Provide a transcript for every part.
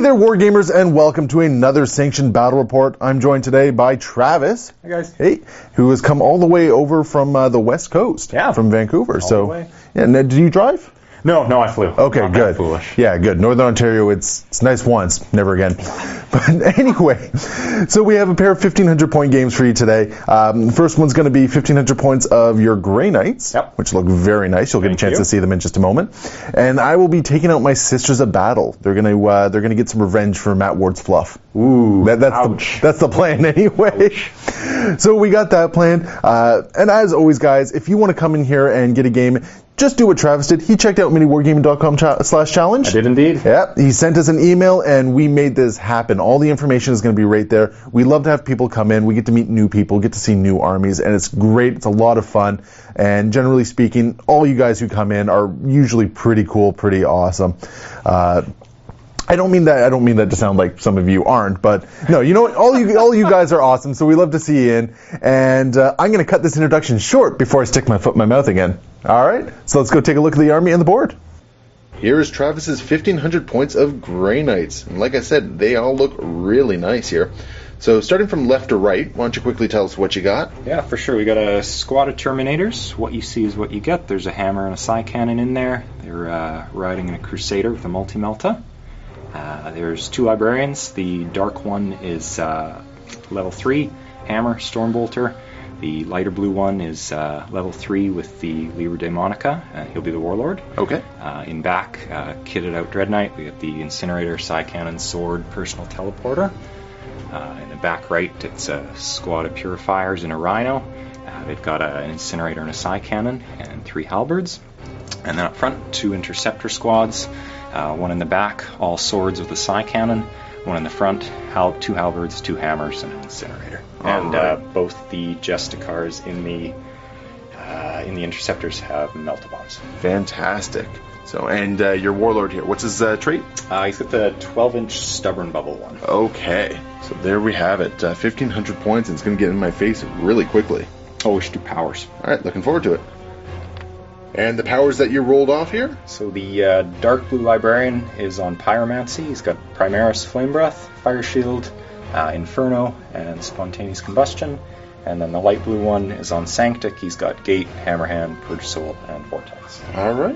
there, Wargamers, and welcome to another Sanctioned Battle Report. I'm joined today by Travis. Hey, guys. Hey, who has come all the way over from the West Coast. Yeah. From Vancouver. All the way. Yeah, did you drive? No, I flew. Okay, Not good. that foolish. Yeah, good. Northern Ontario, it's nice once, never again. But anyway, so we have a pair of 1,500 point games for you today. The first one's going to be 1,500 points of your Grey Knights, which look very nice. You'll get a chance to see them in just a moment. And I will be taking out my Sisters of Battle. They're going to get some revenge for Matt Ward's fluff. Ooh, that's the plan anyway. Ouch. So we got that plan. And as always, guys, if you want to come in here and get a game, just do what Travis did. He checked out miniwargaming.com/challenge. I did indeed. Yeah, he sent us an email, and we made this happen. All the information is going to be right there. We love to have people come in. We get to meet new people, get to see new armies, and it's great. It's a lot of fun. And generally speaking, all you guys who come in are usually pretty cool, pretty awesome. I don't mean that to sound like some of you aren't, but no, you know what? All you guys are awesome, so we love to see you in. And I'm going to cut this introduction short before I stick my foot in my mouth again. All right, so let's go take a look at the army and the board. Here is Travis's 1,500 points of Grey Knights. And like I said, they all look really nice here. So starting from left to right, why don't you quickly tell us what you got? Yeah, for sure. We got a squad of Terminators. What you see is what you get. There's a hammer and a Psy Cannon in there. They're riding in a Crusader with a Multi-Melta. There's two Librarians. The dark one is level 3, Hammer, Stormbolter. The lighter blue one is level 3 with the Libra Daemonica. He'll be the Warlord. Okay. In back, kitted out Dread Knight. We got the Incinerator, Psy Cannon, Sword, Personal Teleporter. In the back right, it's a squad of Purifiers and a Rhino. They've got an Incinerator and a Psy Cannon and 3 Halberds. And then up front, 2 Interceptor squads. One in the back, all swords with a Psy Cannon. One in the front, 2 Halberds, 2 Hammers, and an Incinerator. And both the Justicars in the Interceptors have Melta Bombs. Fantastic. So, and your Warlord here, what's his trait? He's got the 12-inch Stubborn Bubble one. Okay, so there we have it. 1,500 points, and it's going to get in my face really quickly. Oh, we should do powers. All right, looking forward to it. And the powers that you rolled off here? So the dark blue Librarian is on Pyromancy. He's got Primaris Flame Breath, Fire Shield, Inferno, and Spontaneous Combustion. And then the light blue one is on Sanctic. He's got Gate, Hammerhand, Purge Soul, and Vortex. All right.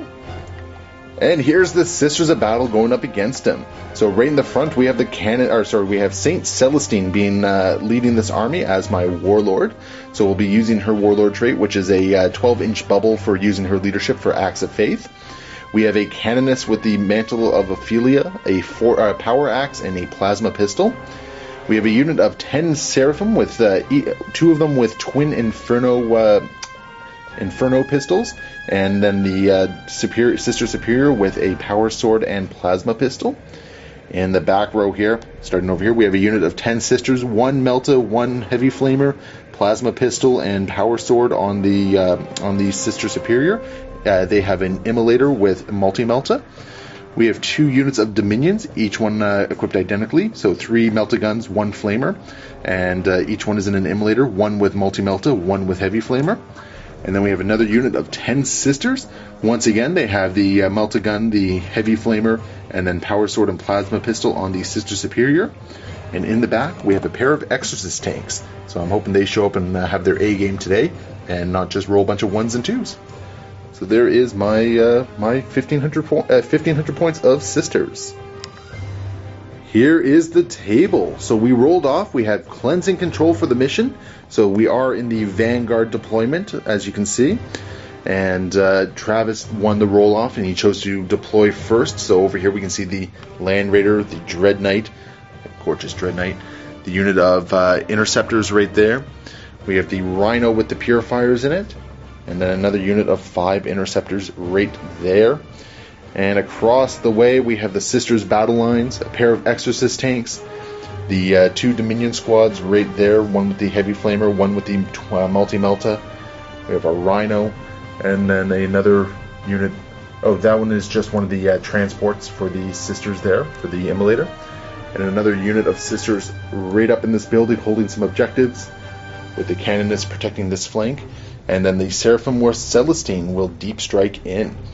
And here's the Sisters of Battle going up against him. So right in the front, we have we have Saint Celestine being leading this army as my Warlord. So we'll be using her Warlord trait, which is a 12-inch bubble for using her leadership for Acts of Faith. We have a Canoness with the Mantle of Ophelia, a Power Axe, and a Plasma Pistol. We have a unit of 10 Seraphim with 2 of them with twin Inferno pistols, and then the Sister Superior with a Power Sword and Plasma Pistol. In the back row here, starting over here, we have a unit of 10 Sisters, 1 Melta, 1 Heavy Flamer, Plasma Pistol, and Power Sword on the Sister Superior. They have an Immolator with Multi-Melta. We have 2 units of Dominions, each one equipped identically, so 3 Melta Guns, 1 Flamer, and each one is in an Immolator, 1 with Multi-Melta, 1 with Heavy Flamer. And then we have another unit of 10 Sisters. Once again, they have the Melta Gun, the Heavy Flamer, and then Power Sword and Plasma Pistol on the Sister Superior. And in the back, we have a pair of Exorcist tanks. So I'm hoping they show up and have their A game today, and not just roll a bunch of 1s and 2s. So there is my 1,500 points of Sisters. Here is the table. So we rolled off. We had Cleansing Control for the mission. So we are in the Vanguard deployment, as you can see. And Travis won the roll-off, and he chose to deploy first. So over here we can see the Land Raider, the Dread Knight, gorgeous Dread Knight, the unit of Interceptors right there. We have the Rhino with the Purifiers in it. And then another unit of 5 Interceptors right there. And across the way, we have the Sisters Battle Lines, a pair of Exorcist tanks, the 2 Dominion squads right there, one with the Heavy Flamer, one with the Multi-Melta. We have a Rhino, and then another unit. Oh, that one is just one of the transports for the Sisters there, for the Immolator. And another unit of Sisters right up in this building holding some objectives, with the Canoness protecting this flank. And then the Seraphim War Celestine will deep strike in.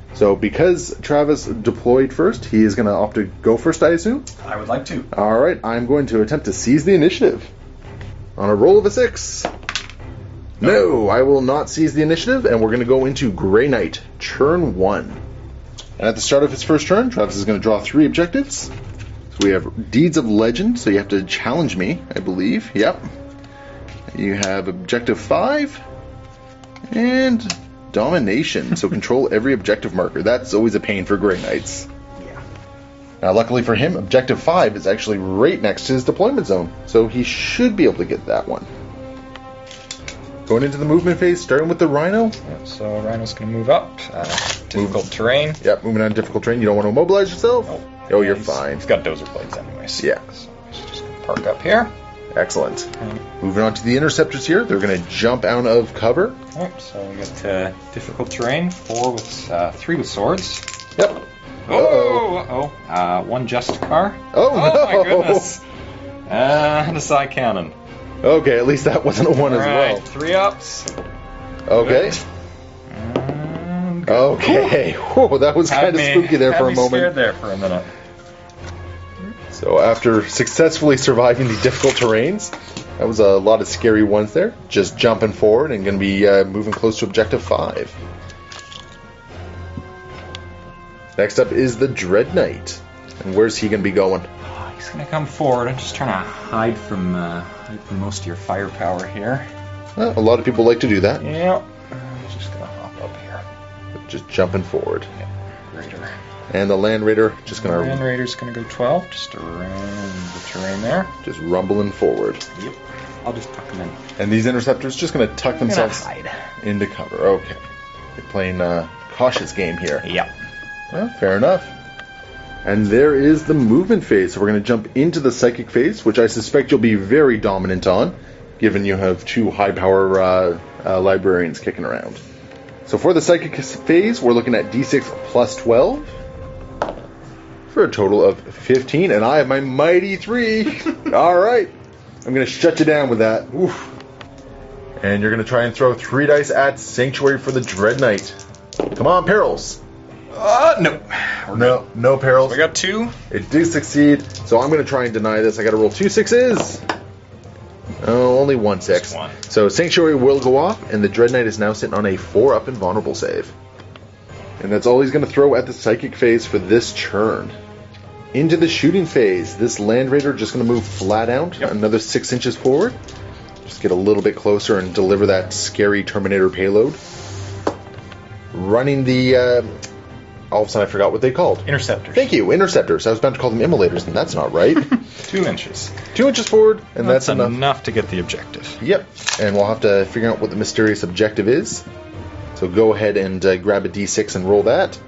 So because Travis deployed first, he is going to opt to go first, I assume? I would like to. All right, I'm going to attempt to seize the initiative. On a roll of a 6. No, I will not seize the initiative, and we're going to go into Grey Knight, turn 1. And at the start of his first turn, Travis is going to draw 3 objectives. So we have Deeds of Legend, so you have to challenge me, I believe. Yep. You have Objective 5, and Domination, so control every objective marker. That's always a pain for Grey Knights. Yeah. Now, luckily for him, Objective 5 is actually right next to his deployment zone, so he should be able to get that one. Going into the movement phase, starting with the Rhino. Yep, so Rhino's going to move up. Difficult terrain. Yep, moving on difficult terrain. You don't want to immobilize yourself? Nope. Oh, you're fine. He's got dozer blades anyways. Yeah. So he's just going to park up here. Excellent. Moving on to the interceptors here. They're going to jump out of cover. Alright, so we got difficult terrain, 3 with swords. Yep. Uh-oh. 1 Justicar. Oh, no. My goodness. And a Psy Cannon. Okay, at least that wasn't a 1 as well. 3 ups. Okay. And Okay. Whoa, that was kind of spooky there for a moment. Scared there for a minute. So after successfully surviving the difficult terrains, that was a lot of scary ones there. Just jumping forward and going to be moving close to Objective 5. Next up is the Dread Knight. And where's he going to be going? He's going to come forward. I'm just trying to hide from most of your firepower here. Well, a lot of people like to do that. Yep. I'm just going to hop up here. Just jumping forward. Yeah. Raider. And the Land Raider just going to... Land Raider's going to go 12, just around the terrain there. Just rumbling forward. Yep. I'll just tuck them in. And these interceptors just going to tuck themselves into cover. Okay. They're playing a cautious game here. Yep. Well, fair enough. And there is the movement phase. So we're going to jump into the psychic phase, which I suspect you'll be very dominant on, given you have 2 high-power librarians kicking around. So for the psychic phase, we're looking at D6 plus 12 for a total of 15, and I have my mighty 3. All right. I'm going to shut you down with that. Oof. And you're going to try and throw 3 dice at Sanctuary for the Dread Knight. Come on, Perils. No. No Perils. We got 2. It did succeed, so I'm going to try and deny this. I got to roll 2 6s. Oh, only 1 6. Just 1. So Sanctuary will go off, and the Dread Knight is now sitting on a 4-up invulnerable save. And that's all he's going to throw at the psychic phase for this turn. Into the shooting phase, this Land Raider just going to move flat out, another 6 inches forward. Just get a little bit closer and deliver that scary Terminator payload. Running the... all of a sudden I forgot what they called. Interceptors. Thank you, interceptors. I was about to call them immolators, and that's not right. 2 inches. 2 inches forward, and that's enough to get the objective. Yep, and we'll have to figure out what the mysterious objective is. So go ahead and grab a d6 and roll that.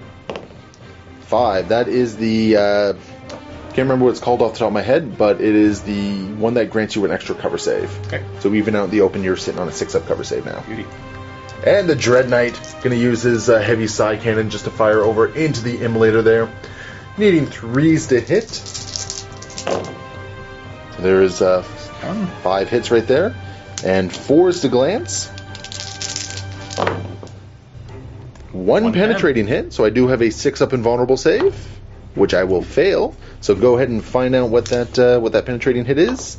5. That is the... can't remember what it's called off the top of my head, but it is the one that grants you an extra cover save. Okay. So even out in the open, you're sitting on a 6-up cover save now. Beauty. And the Dread Knight going to use his heavy Psy Cannon just to fire over into the Immolator there. Needing 3s to hit. So there's 5 hits right there. And 4s to glance. 1 penetrating hit, so I do have a 6-up invulnerable save, which I will fail. So go ahead and find out what that penetrating hit is.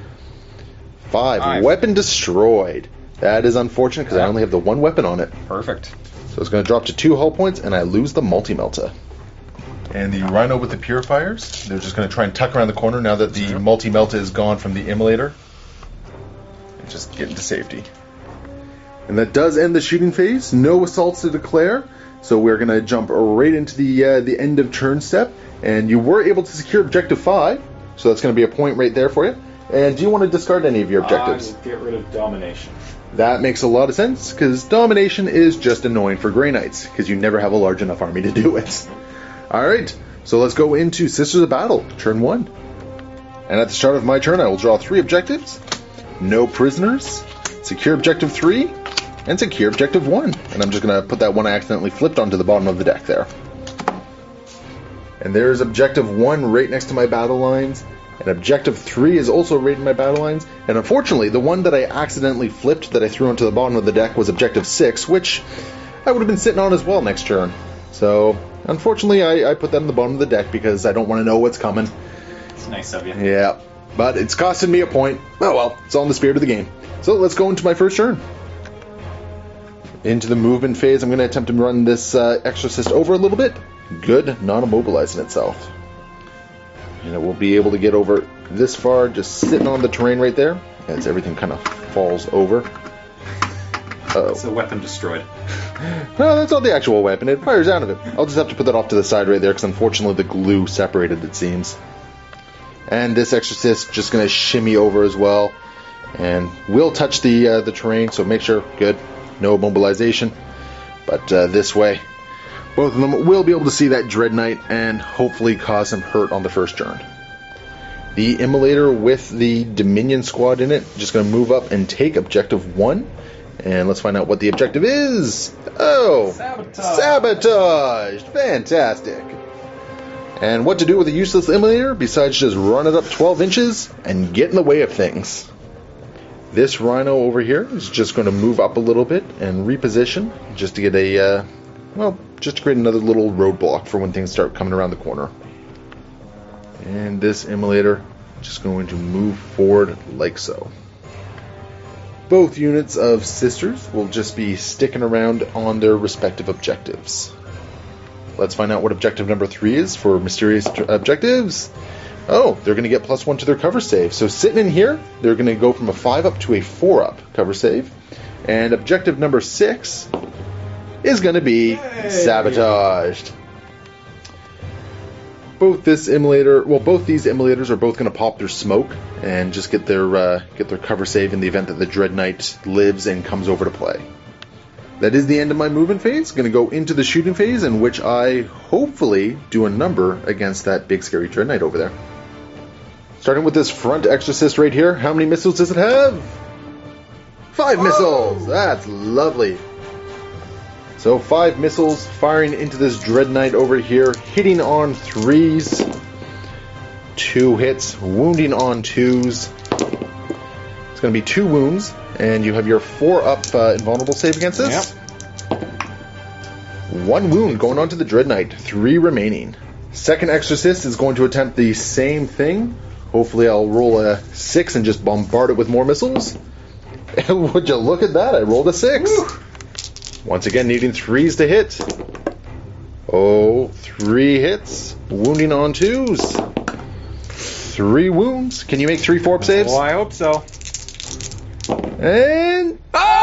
5. Weapon destroyed. That is unfortunate because I only have the 1 weapon on it. Perfect. So it's going to drop to 2 hull points, and I lose the Multi-Melta. And the Rhino with the Purifiers, they're just going to try and tuck around the corner now that the Multi-Melta is gone from the Immolator. And just get into safety. And that does end the shooting phase. No assaults to declare. So we're going to jump right into the end of turn step. And you were able to secure Objective 5. So that's going to be a point right there for you. And do you want to discard any of your objectives? Get rid of Domination. That makes a lot of sense, because Domination is just annoying for Grey Knights, because you never have a large enough army to do it. Alright, so let's go into Sisters of Battle, turn 1. And at the start of my turn, I will draw 3 objectives. No prisoners, secure Objective 3, and secure Objective 1. And I'm just going to put that one I accidentally flipped onto the bottom of the deck there. And there's Objective 1 right next to my battle lines. And Objective 3 is also right in my battle lines. And unfortunately, the one that I accidentally flipped that I threw onto the bottom of the deck was Objective 6, which I would have been sitting on as well next turn. So, unfortunately, I put that on the bottom of the deck because I don't want to know what's coming. It's nice of you. Yeah, but it's costing me a point. Oh well, it's all in the spirit of the game. So let's go into my first turn. Into the movement phase, I'm going to attempt to run this Exorcist over a little bit. Good, not immobilizing itself. And it will be able to get over this far, just sitting on the terrain right there, as everything kind of falls over. Uh-oh. It's a weapon destroyed. No, that's not the actual weapon. It fires out of it. I'll just have to put that off to the side right there, because unfortunately the glue separated, it seems. And this Exorcist just going to shimmy over as well. And will touch the terrain, so make sure, good, no immobilization. But this way, both of them will be able to see that Dread Knight and hopefully cause some hurt on the first turn. The Immolator with the Dominion squad in it, just going to move up and take Objective 1. And let's find out what the objective is. Oh, Sabotage! Fantastic. And what to do with a useless Immolator besides just run it up 12 inches and get in the way of things. This Rhino over here is just going to move up a little bit and reposition just to get a, just to create another little roadblock for when things start coming around the corner. And this Immolator just going to move forward like so. Both units of Sisters will just be sticking around on their respective objectives. Let's find out what objective number 3 is for mysterious objectives. Oh, they're going to get +1 to their cover save. So sitting in here, they're going to go from a 5 up to a 4 up cover save. And objective number 6 is going to be sabotaged. Both these Immolators are both going to pop their smoke and just get their cover save in the event that the Dread Knight lives and comes over to play. That is the end of my movement phase. Going to go into the shooting phase, in which I hopefully do a number against that big scary Dread Knight over there. Starting with this front Exorcist right here. How many missiles does it have? 5 missiles! That's lovely. So 5 missiles firing into this Dread Knight over here, hitting on 3s, 2 hits, wounding on 2s. It's going to be 2 wounds, and you have your 4 up invulnerable save against this. Yep. 1 wound going on to the Dread Knight, 3 remaining. Second Exorcist is going to attempt the same thing. Hopefully I'll roll a 6 and just bombard it with more missiles. Would you look at that? I rolled a 6. Woo. Once again, needing 3s to hit. Oh, 3 hits. Wounding on 2s. 3 wounds. Can you make 3 4-up saves? Oh, I hope so. And...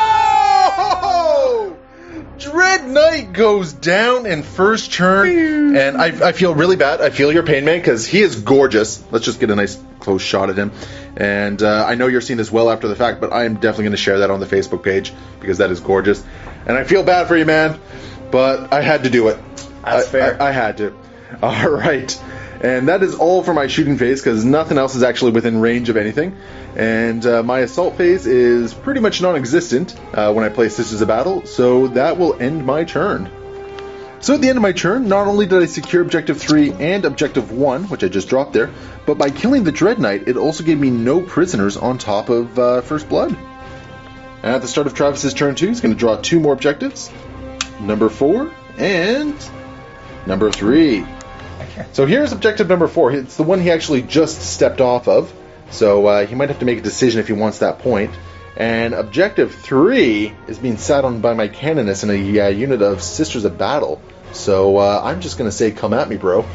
Oh! Dread Knight goes down in first turn. And I feel really bad. I feel your pain, man, because he is gorgeous. Let's just get a nice close shot at him. And I know you're seeing this well after the fact, but I am definitely going to share that on the Facebook page because that is gorgeous. And I feel bad for you, man, but I had to do it. That's fair. I had to. All right. And that is all for my shooting phase because nothing else is actually within range of anything. And my assault phase is pretty much non-existent when I play Sisters of Battle, so that will end my turn. So at the end of my turn, not only did I secure Objective 3 and Objective 1, which I just dropped there, but by killing the Dread Knight, it also gave me no prisoners on top of First Blood. And at the start of Travis's turn 2, he's going to draw 2 more objectives. Number 4 and number 3. So here's objective number 4. It's the one he actually just stepped off of. So he might have to make a decision if he wants that point. And objective 3 is being sat on by my Canoness in a unit of Sisters of Battle. So I'm just going to say, come at me, bro.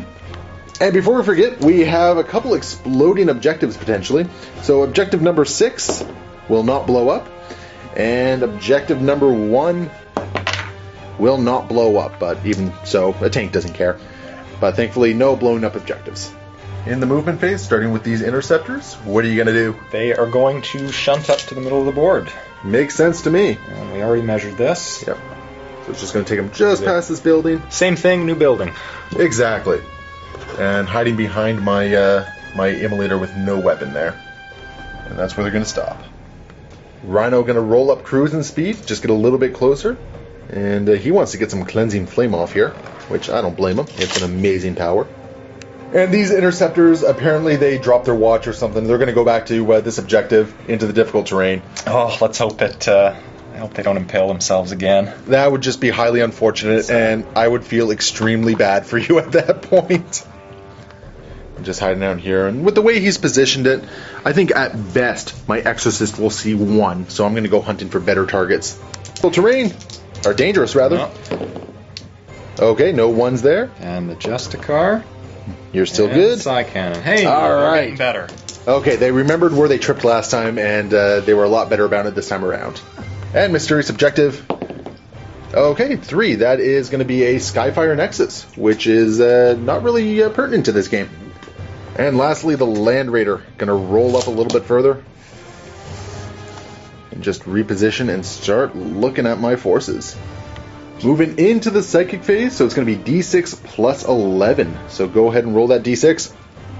And before we forget, we have a couple exploding objectives potentially. So objective number 6 will not blow up. And objective number 1 will not blow up. But even so, a tank doesn't care. But thankfully, no blowing up objectives. In the movement phase, starting with these interceptors, what are you going to do? They are going to shunt up to the middle of the board. Makes sense to me. And we already measured this. Yep. So it's just going to take them just past this building. Same thing, new building. Exactly. And hiding behind my my Immolator with no weapon there. And that's where they're going to stop. Rhino going to roll up cruising speed, just get a little bit closer. And he wants to get some cleansing flame off here, which I don't blame him. It's an amazing power. And these interceptors, apparently they dropped their watch or something. They're going to go back to this objective into the difficult terrain. Oh, let's hope it I hope they don't impale themselves again. That would just be highly unfortunate, and I would feel extremely bad for you at that point. I'm just hiding out here, and with the way he's positioned it, I think at best my Exorcist will see one, so I'm going to go hunting for better targets. Well, terrain, or dangerous rather. No. Okay, no ones there. And the Justicar. You're still and good. Psy Cannon. Hey, All we're right. getting better. Okay, they remembered where they tripped last time, and they were a lot better about it this time around. And mysterious objective. Okay, 3. That is going to be a Skyfire Nexus, which is not really pertinent to this game. And lastly, the Land Raider. Going to roll up a little bit further. And just reposition and start looking at my forces. Moving into the Psychic phase, so it's going to be D6 plus 11. So go ahead and roll that D6.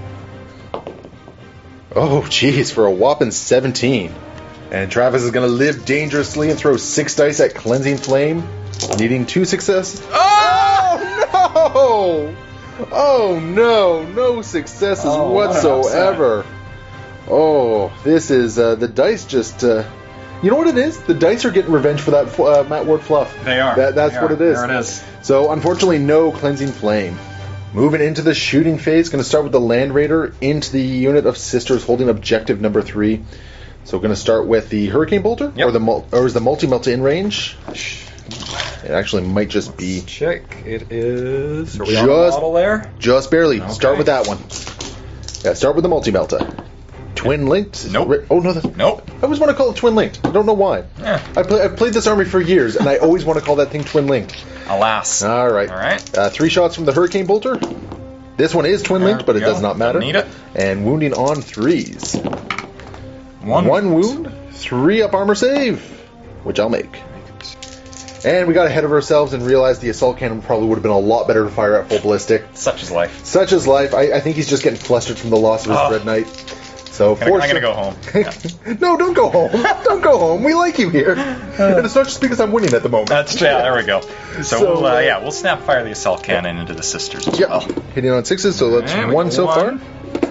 Oh, geez, for a whopping 17. And Travis is going to live dangerously and throw 6 dice at Cleansing Flame, needing 2 successes. Oh, no! Oh, no. No successes whatsoever. Oh, this is... the dice just... you know what it is? The dice are getting revenge for that Matt Ward fluff. They are. That's what it is. There it is. So, unfortunately, no Cleansing Flame. Moving into the shooting phase, going to start with the Land Raider into the unit of Sisters holding objective number 3. So we're going to start with the Hurricane Bolter, Yep. or is the Multi-Melt in range? It actually might just be Check. It is. Are we on the model there? just barely. Okay. Start with that one. Yeah, start with the Multi-Melta. Twin linked? Nope. Oh no, Nope. I always want to call it twin linked. I don't know why. Yeah. I've played this army for years, and I always want to call that thing twin linked. Alas. All right. All right. 3 shots from the Hurricane Bolter. This one is twin linked, but it There we does go. not matter. Don't need it. And wounding on 3s. One wound, 3 up armor save, which I'll make. And we got ahead of ourselves and realized the assault cannon probably would have been a lot better to fire at full ballistic. Such is life. Such is life. I think he's just getting flustered from the loss of his Dread Knight. So I'm going to go home. Yeah. No, don't go home. Don't go home. We like you here. And it's not just because I'm winning at the moment. That's there we go. So, we'll snap fire the assault cannon into the Sisters as well. Hitting on 6s, so that's And 1 so one. far.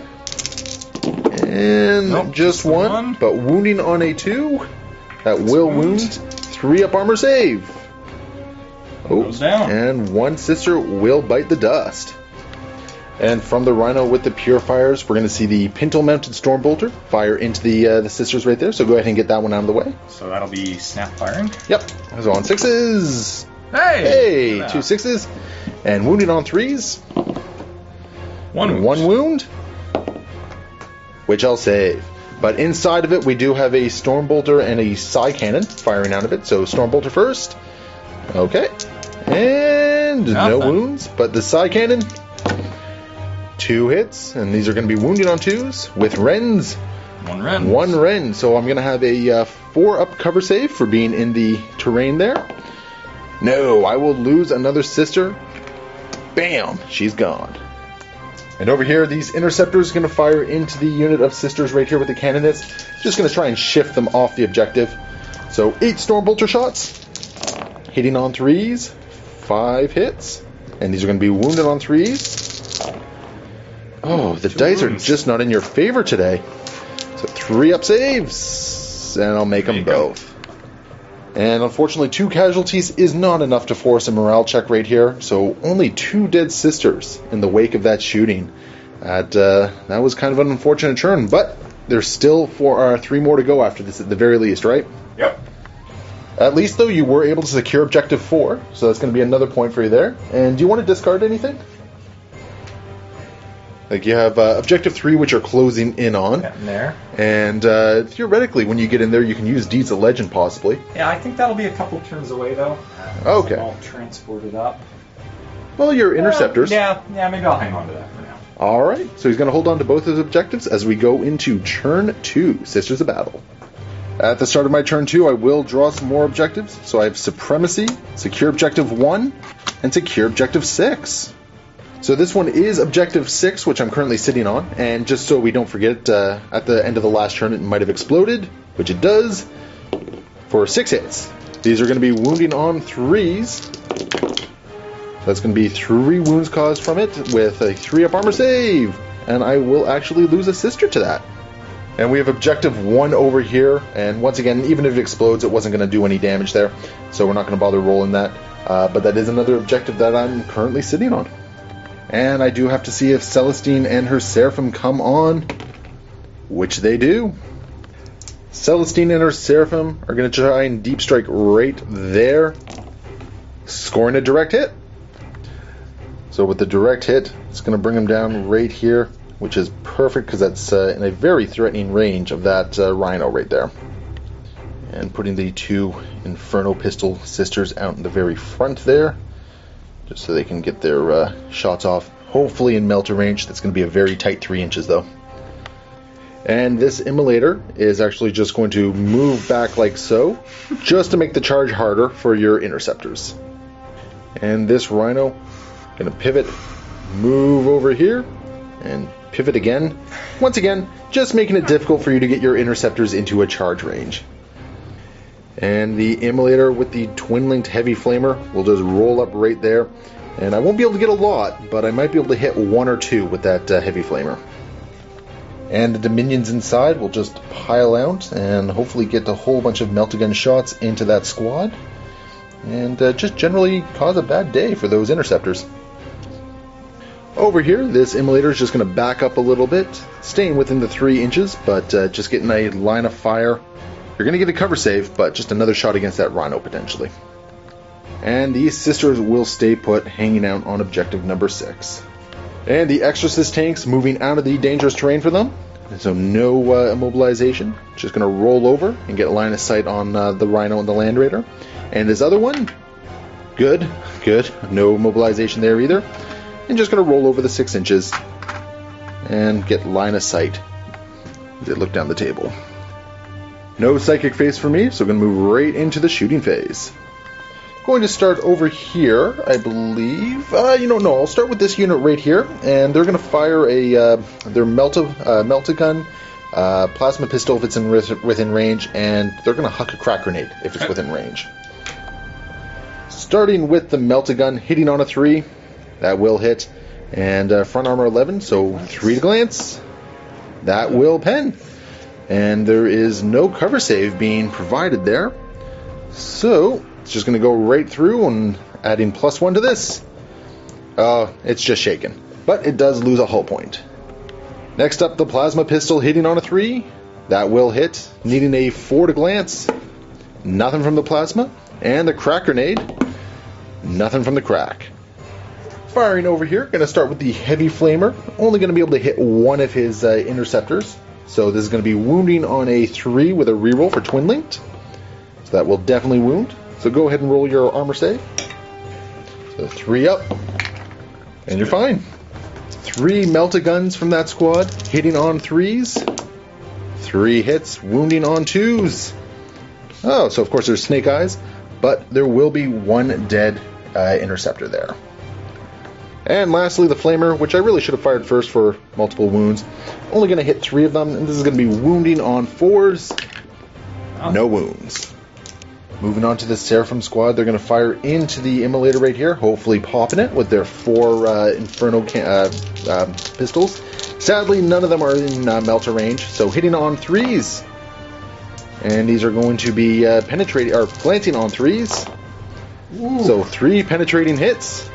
And Nope, just one, but wounding on a 2. That will wound. 3 up armor save. Oh, Goes down. and 1 sister will bite the dust. And from the Rhino with the Purifiers, we're going to see the Pintle-mounted Stormbolter fire into the sisters right there. So go ahead and get that one out of the way. So that'll be snap firing. Yep. So on 6s. Hey! Hey, 2 6s. And wounding on 3s. One wound. Which I'll save. But inside of it, we do have a Stormbolter and a Psy Cannon firing out of it. So Stormbolter first. Okay. And no wounds. But the Psy Cannon, 2 hits. And these are going to be wounding on 2s with Rens. 1 Ren. 1 Ren. So I'm going to have a 4 up cover save for being in the terrain there. No, I will lose another sister. Bam! She's gone. And over here, these interceptors are going to fire into the unit of sisters right here with the cannonets. Just going to try and shift them off the objective. So 8 Stormbolter shots. Hitting on 3s. 5 hits. And these are going to be wounded on 3s. Oh, the dice are just not in your favor today. So 3 up saves. And I'll make them both. And unfortunately, 2 casualties is not enough to force a morale check right here. So only 2 dead sisters in the wake of that shooting. That was kind of an unfortunate turn, but there's still 3 more to go after this at the very least, right? Yep. At least, though, you were able to secure objective 4, so that's going to be another point for you there. And do you want to discard anything? Like you have objective 3, which you're closing in on. Getting there. And theoretically, when you get in there, you can use Deeds of Legend, possibly. Yeah, I think that'll be a couple turns away, though. Okay. I'll transport it up. Well, your interceptors. Yeah, maybe I'll hang on to that for now. All right. So he's going to hold on to both his objectives as we go into turn 2, Sisters of Battle. At the start of my turn 2, I will draw some more objectives. So I have Supremacy, Secure Objective 1, and Secure Objective 6. So this one is Objective 6, which I'm currently sitting on. And just so we don't forget, at the end of the last turn, it might have exploded, which it does, for 6 hits. These are going to be wounding on 3s. That's going to be 3 wounds caused from it with a 3 up armor save. And I will actually lose a sister to that. And we have objective 1 over here, and once again, even if it explodes, it wasn't going to do any damage there, so we're not going to bother rolling that. But that is another objective that I'm currently sitting on. And I do have to see if Celestine and her Seraphim come on, which they do. Celestine and her Seraphim are going to try and deep strike right there, scoring a direct hit. So with the direct hit, it's going to bring them down right here, which is perfect because that's in a very threatening range of that Rhino right there. And putting the 2 Inferno Pistol Sisters out in the very front there, just so they can get their shots off, hopefully in melter range. That's going to be a very tight 3 inches though. And this Immolator is actually just going to move back like so, just to make the charge harder for your Interceptors. And this Rhino, going to pivot, move over here, and pivot again. Once again, just making it difficult for you to get your Interceptors into a charge range. And the Immolator with the twin-linked Heavy Flamer will just roll up right there. And I won't be able to get a lot, but I might be able to hit 1 or 2 with that Heavy Flamer. And the Dominions inside will just pile out and hopefully get a whole bunch of Meltagun shots into that squad. And just generally cause a bad day for those Interceptors. Over here, this Immolator is just going to back up a little bit, staying within the 3 inches, but just getting a line of fire. You're going to get a cover save, but just another shot against that Rhino potentially. And these Sisters will stay put, hanging out on objective number 6. And the Exorcist tanks moving out of the dangerous terrain for them. So no immobilization. Just going to roll over and get a line of sight on the Rhino and the Land Raider. And this other one, good. No immobilization there either. And just going to roll over the 6 inches and get line of sight. They look down the table. No psychic phase for me, so I'm going to move right into the shooting phase. Going to start over here, I believe. No, I'll start with this unit right here, and they're going to fire their Meltagun, plasma pistol if it's within range, and they're going to huck a crack grenade if it's within range. Starting with the Meltagun, hitting on a 3, that will hit, and front armor 11, so 3 to glance, that will pen. And there is no cover save being provided there, so it's just going to go right through and adding +1 to this. It's just shaken. But it does lose a hull point. Next up, the plasma pistol hitting on a 3. That will hit, needing a 4 to glance. Nothing from the plasma. And the crack grenade. Nothing from the crack. Firing over here, going to start with the heavy flamer. Only going to be able to hit 1 of his interceptors. So this is going to be wounding on a 3 with a reroll for twin linked. So that will definitely wound. So go ahead and roll your armor save. So 3 up. And you're fine. 3 Meltaguns from that squad, hitting on 3s. 3 hits, wounding on 2s. Oh, so of course there's Snake Eyes, but there will be 1 dead interceptor there. And lastly, the Flamer, which I really should have fired first for multiple wounds. Only going to hit 3 of them, and this is going to be wounding on 4s. No wounds. Moving on to the Seraphim squad, they're going to fire into the Immolator right here, hopefully popping it with their 4 Inferno pistols. Sadly, none of them are in melter range, so hitting on 3s. And these are going to be penetrating or glancing on 3s. Ooh. So 3 penetrating hits.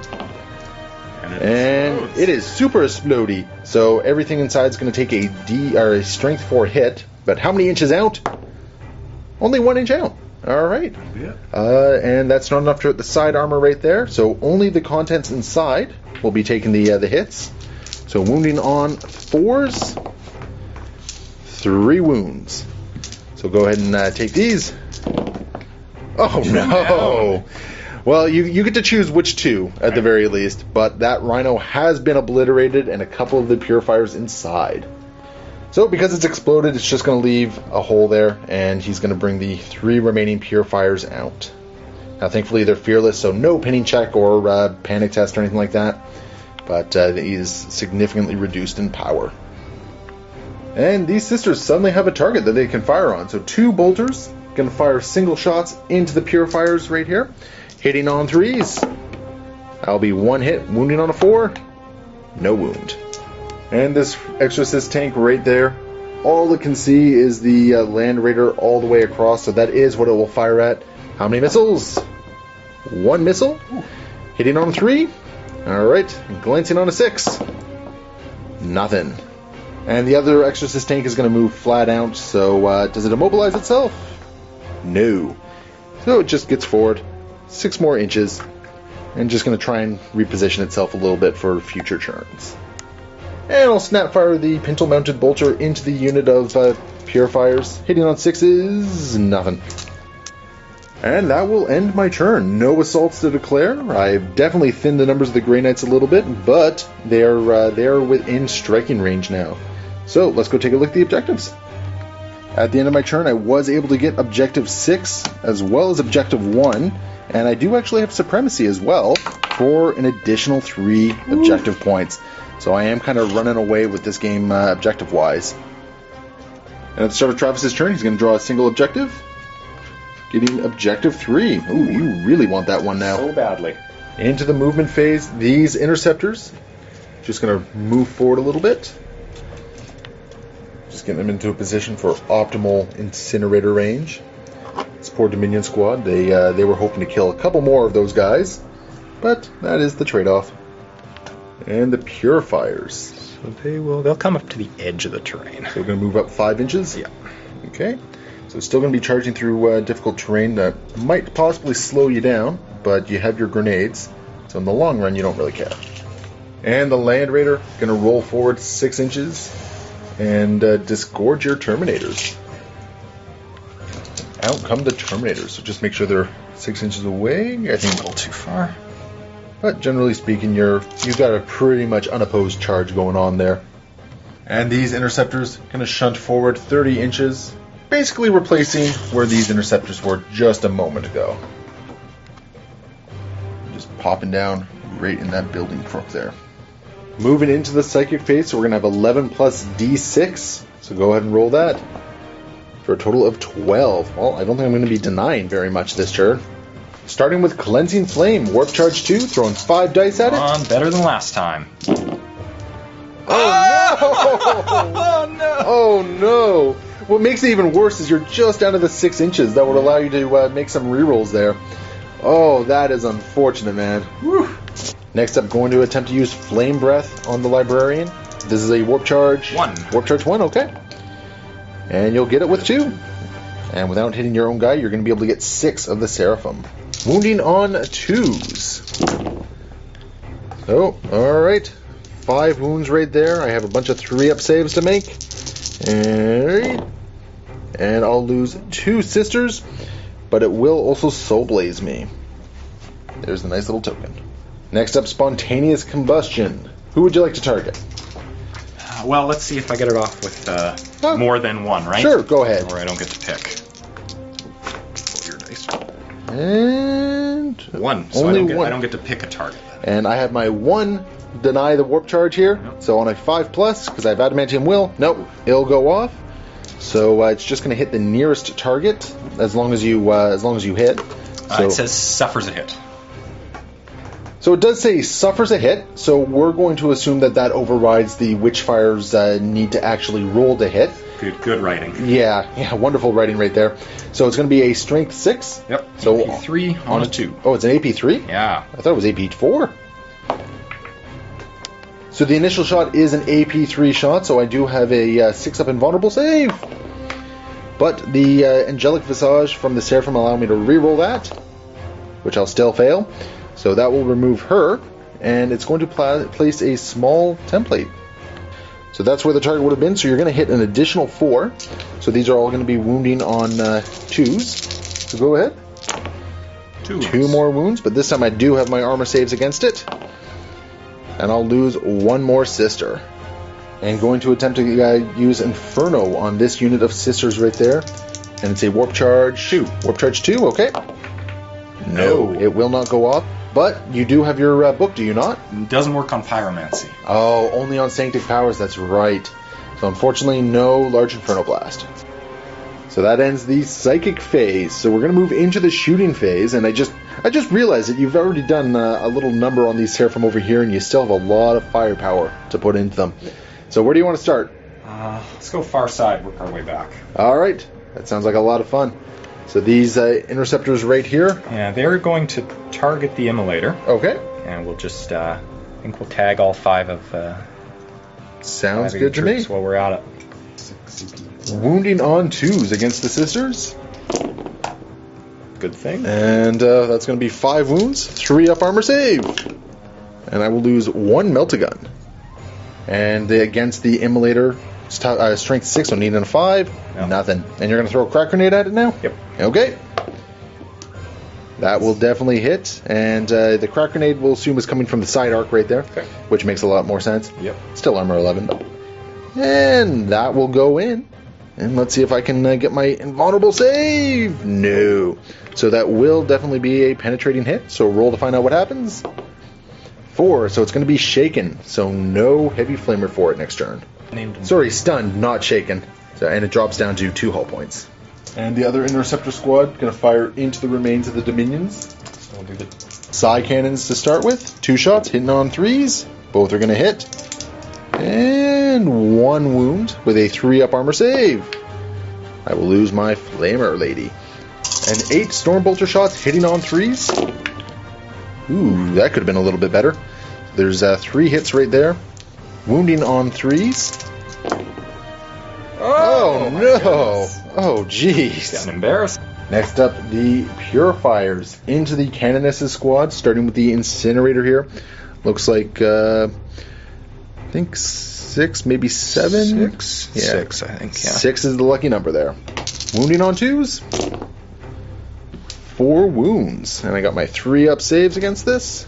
And it is super explodey. So everything inside is going to take a strength 4 hit. But how many inches out? Only 1 inch out. All right. Yeah. And that's not enough to hit the side armor right there. So only the contents inside will be taking the hits. So wounding on 4s. 3 wounds. So go ahead and take these. Oh, no. Well, you get to choose which 2, at the very least. But that Rhino has been obliterated and a couple of the purifiers inside. So because it's exploded, it's just going to leave a hole there, and he's going to bring the 3 remaining purifiers out. Now, thankfully, they're fearless, so no pinning check or panic test or anything like that. But he is significantly reduced in power. And these sisters suddenly have a target that they can fire on. So 2 bolters, going to fire single shots into the purifiers right here. Hitting on 3s. That'll be 1 hit, wounding on a 4. No wound. And this Exorcist tank right there, all it can see is the Land Raider all the way across, so that is what it will fire at. How many missiles? 1 missile. Hitting on 3. Alright, glancing on a 6. Nothing. And the other Exorcist tank is going to move flat out, so does it immobilize itself? No. So it just gets forward 6 more inches, and just going to try and reposition itself a little bit for future turns. And I'll snapfire the pintle-mounted bolter into the unit of purifiers. Hitting on 6s, nothing. And that will end my turn. No assaults to declare. I've definitely thinned the numbers of the Grey Knights a little bit, but they're within striking range now. So let's go take a look at the objectives. At the end of my turn, I was able to get Objective 6 as well as Objective 1, and I do actually have Supremacy as well for an additional 3 objective points. So I am kind of running away with this game objective-wise. And at the start of Travis's turn, he's going to draw a single objective. Getting Objective 3. Ooh, you really want that one now. So badly. Into the movement phase, these interceptors. Just going to move forward a little bit. Just getting them into a position for optimal incinerator range. This poor Dominion squad, they were hoping to kill a couple more of those guys. But that is the trade-off. And the purifiers. So they'll come up to the edge of the terrain. So we're going to move up 5 inches? Yeah. Okay. So still going to be charging through difficult terrain that might possibly slow you down, but you have your grenades. So in the long run, you don't really care. And the Land Raider going to roll forward 6 inches and disgorge your Terminators. Out come the Terminators. So just make sure they're 6 inches away. I think a little too far. But generally speaking, you've got a pretty much unopposed charge going on there. And these interceptors going to shunt forward 30 inches, basically replacing where these interceptors were just a moment ago. Just popping down right in that building crook there. Moving into the Psychic phase, so we're going to have 11 plus D6. So go ahead and roll that for a total of 12. Well, I don't think I'm going to be denying very much this turn. Starting with Cleansing Flame, Warp Charge 2, throwing 5 dice at it. On, better than last time. Oh no! Oh no! Oh no! What makes it even worse is you're just down to the 6 inches. That would allow you to make some rerolls there. Oh, that is unfortunate, man. Whew. Next up, going to attempt to use Flame Breath on the Librarian. This is a Warp Charge 1. Warp Charge 1, okay. And you'll get it with 2. And without hitting your own guy, you're going to be able to get 6 of the Seraphim. Wounding on 2s. So, alright. 5 wounds right there. I have a bunch of 3-up saves to make. And I'll lose 2 sisters, but it will also Soul Blaze me. There's a nice little token. Next up, Spontaneous Combustion. Who would you like to target? Well, let's see if I get it off with more than 1, right? Sure, go ahead. Or I don't get to pick. Roll your dice. And 1. So only I don't get to pick a target then. And I have my 1 deny the warp charge here. Nope. So on a 5+, because I have Adamantium Will, nope, it'll go off. So it's just going to hit the nearest target as long as you hit. So, it says suffers a hit. So it does say suffers a hit. So we're going to assume that overrides the Witchfire's need to actually roll to hit. Good writing. Yeah, wonderful writing right there. So it's going to be a Strength 6. Yep. So AP 3 on a 2. Oh, it's an AP 3? Yeah. I thought it was AP 4. So the initial shot is an AP 3 shot, so I do have a 6-up invulnerable save. But the Angelic Visage from the Seraphim allow me to reroll that, which I'll still fail. So that will remove her, and it's going to place a small template. So that's where the target would have been, so you're going to hit an additional 4. So these are all going to be wounding on 2s. So go ahead. 2 more wounds, but this time I do have my armor saves against it. And I'll lose 1 more sister. And going to attempt to use Inferno on this unit of sisters right there. And it's a Warp Charge 2. Warp Charge 2, okay. No, it will not go off. But you do have your book, do you not? It doesn't work on Pyromancy. Oh, only on Sanctic Powers, that's right. So unfortunately, no Large Inferno Blast. So that ends the Psychic phase. So we're going to move into the Shooting phase, and I just realized that you've already done a little number on these Seraphim over here, and you still have a lot of firepower to put into them. So where do you want to start? Let's go far side, work our way back. All right. That sounds like a lot of fun. So these interceptors right here. Yeah, they're going to target the immolator. Okay. And we'll just, I think we'll tag all 5 of sounds 5 good to me. troops while we're at it. Wounding on 2s against the sisters. Good thing. And that's going to be 5 wounds, 3 up armor save. And I will lose 1 melt-a-gun. And against the immolator, strength 6, so needing a 5, No. nothing. And you're going to throw a crack grenade at it now? Yep. Okay. That will definitely hit. And the crack grenade we'll assume is coming from the side arc right there, Okay. which makes a lot more sense. Yep. Still armor 11, though. And that will go in. And let's see if I can get my invulnerable save. No. So that will definitely be a penetrating hit. So roll to find out what happens. 4. So it's going to be shaken. So no heavy flamer for it next turn. Sorry, stunned, not shaken. So, and it drops down to 2 hull points. And the other interceptor squad going to fire into the remains of the Dominions. So we'll do the Psi cannons to start with. 2 shots, hitting on 3s. Both are going to hit. And 1 wound with a 3 up armor save. I will lose my flamer lady. And 8 Stormbolter shots hitting on 3s. Ooh, that could have been a little bit better. There's 3 hits right there. Wounding on 3s. Oh no! Oh jeez. Getting embarrassed. Next up, the Purifiers into the Canoness's squad, starting with the Incinerator here. Looks like, I think 6, maybe 7? 6? Yeah. 6, I think, yeah. 6 is the lucky number there. Wounding on 2s. 4 wounds. And I got my 3 up saves against this.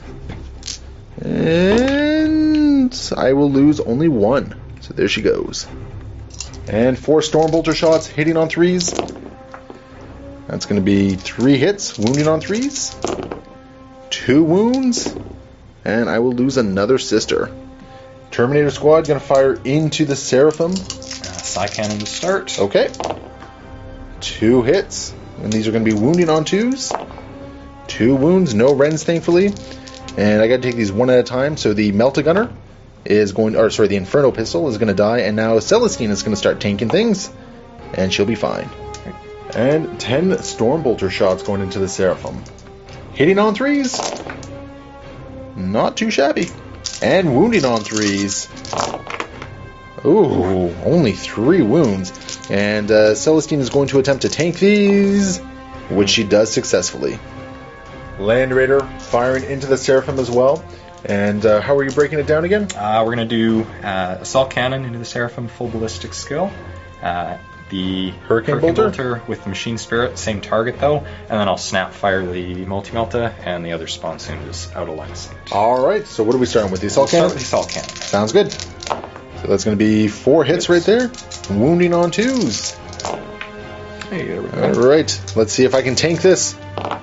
And I will lose only 1. So there she goes. And 4 Stormbolter shots hitting on 3s. That's going to be 3 hits, wounding on 3s. 2 wounds. And I will lose another sister. Terminator squad going to fire into the Seraphim. Psi cannon to start. Okay. 2 hits. And these are going to be wounding on 2s. 2 wounds, no Rens thankfully. And I got to take these one at a time. So the Melt-A-Gunner is going, the Inferno Pistol is going to die. And now Celestine is going to start tanking things. And she'll be fine. And 10 Stormbolter shots going into the Seraphim. Hitting on 3s. Not too shabby. And wounding on 3s. Ooh, only 3 wounds. And Celestine is going to attempt to tank these, which she does successfully. Land Raider firing into the Seraphim as well. And how are you breaking it down again? We're going to do Assault Cannon into the Seraphim, full ballistic skill. The Hurricane Bolter with the Machine Spirit, same target though. And then I'll snap fire the Multi-Melta, and the other spawn soon is out of line of sight. Alright, so what are we starting with? The Assault Cannon? The Assault Cannon. Sounds good. So that's going to be 4 hits right there. Wounding on 2s. Hey, there we go. Alright, let's see if I can tank this.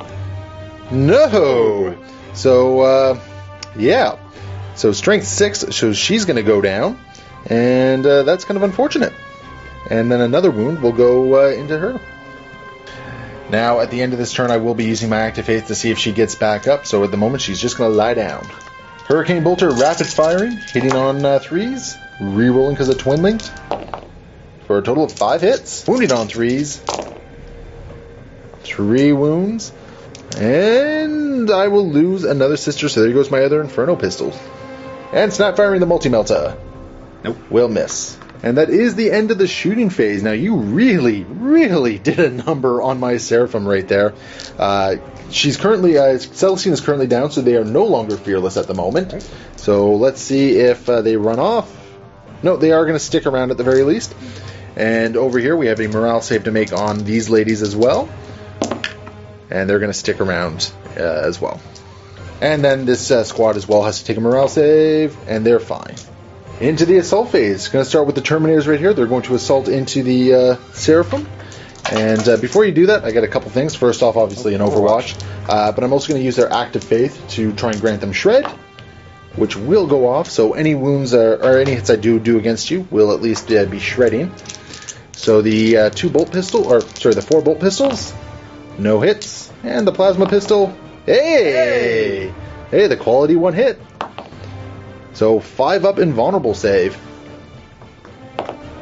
No! So, yeah. So strength 6, so she's going to go down. And that's kind of unfortunate. And then another wound will go into her. Now, at the end of this turn, I will be using my Active Faith to see if she gets back up. So at the moment, she's just going to lie down. Hurricane Bolter, rapid firing, hitting on 3s. Rerolling because of Twin Linked. For a total of 5 hits. Wounding on 3s. 3 wounds. And I will lose another sister, so there goes my other Inferno Pistol. And snap firing the Multi-Melta. Nope. Will miss. And that is the end of the shooting phase. Now, you really, really did a number on my Seraphim right there. She's currently, Celestine is currently down, so they are no longer fearless at the moment. So let's see if they run off. No, they are going to stick around at the very least. And over here, we have a morale save to make on these ladies as well. And they're going to stick around as well. And then this squad as well has to take a morale save, and they're fine. Into the assault phase. Going to start with the Terminators right here. They're going to assault into the Seraphim. And before you do that, I got a couple things. First off, obviously, an Overwatch. But I'm also going to use their Active Faith to try and grant them Shred, which will go off. So any wounds or any hits I do against you will at least be shredding. So the the 4 bolt pistols, no hits. And the plasma pistol, hey, the quality 1 hit. So 5 up invulnerable save.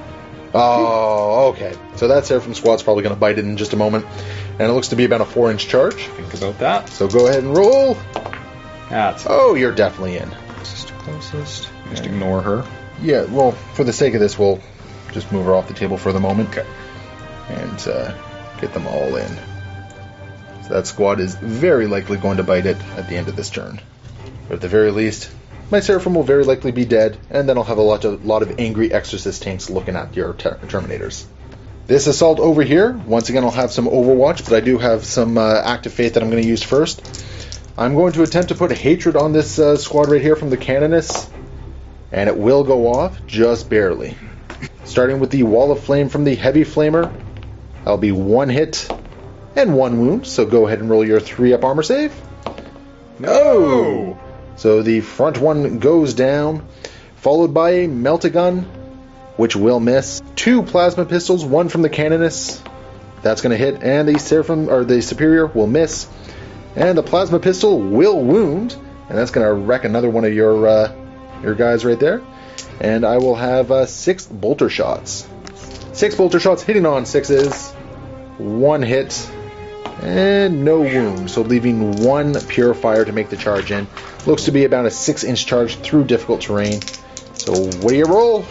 Oh, okay. So that Seraphim squad's probably going to bite it in just a moment. And it looks to be about a 4-inch charge. Think about that. So go ahead and roll. That's Oh, you're definitely in. closest. Just ignore her. Yeah, well, for the sake of this, we'll just move her off the table for the moment. Okay. And get them all in. So that squad is very likely going to bite it at the end of this turn. But at the very least, my Seraphim will very likely be dead, and then I'll have a lot of angry Exorcist tanks looking at your Terminators. This assault over here, once again I'll have some Overwatch, but I do have some Active Faith that I'm going to use first. I'm going to attempt to put Hatred on this squad right here from the Canoness, and it will go off, just barely. Starting with the Wall of Flame from the Heavy Flamer, I'll be 1 hit and 1 wound, so go ahead and roll your 3-up armor save. No! So the front one goes down, followed by a Melt-A-Gun, which will miss. 2 plasma pistols, 1 from the Canoness. That's going to hit, and the Seraphim or the Superior will miss. And the plasma pistol will wound, and that's going to wreck another one of your guys right there. And I will have 6 bolter shots. 6 bolter shots hitting on 6s. 1 hit, and no wound. So leaving 1 purifier to make the charge in. Looks to be about a 6-inch charge through difficult terrain. So what do you roll?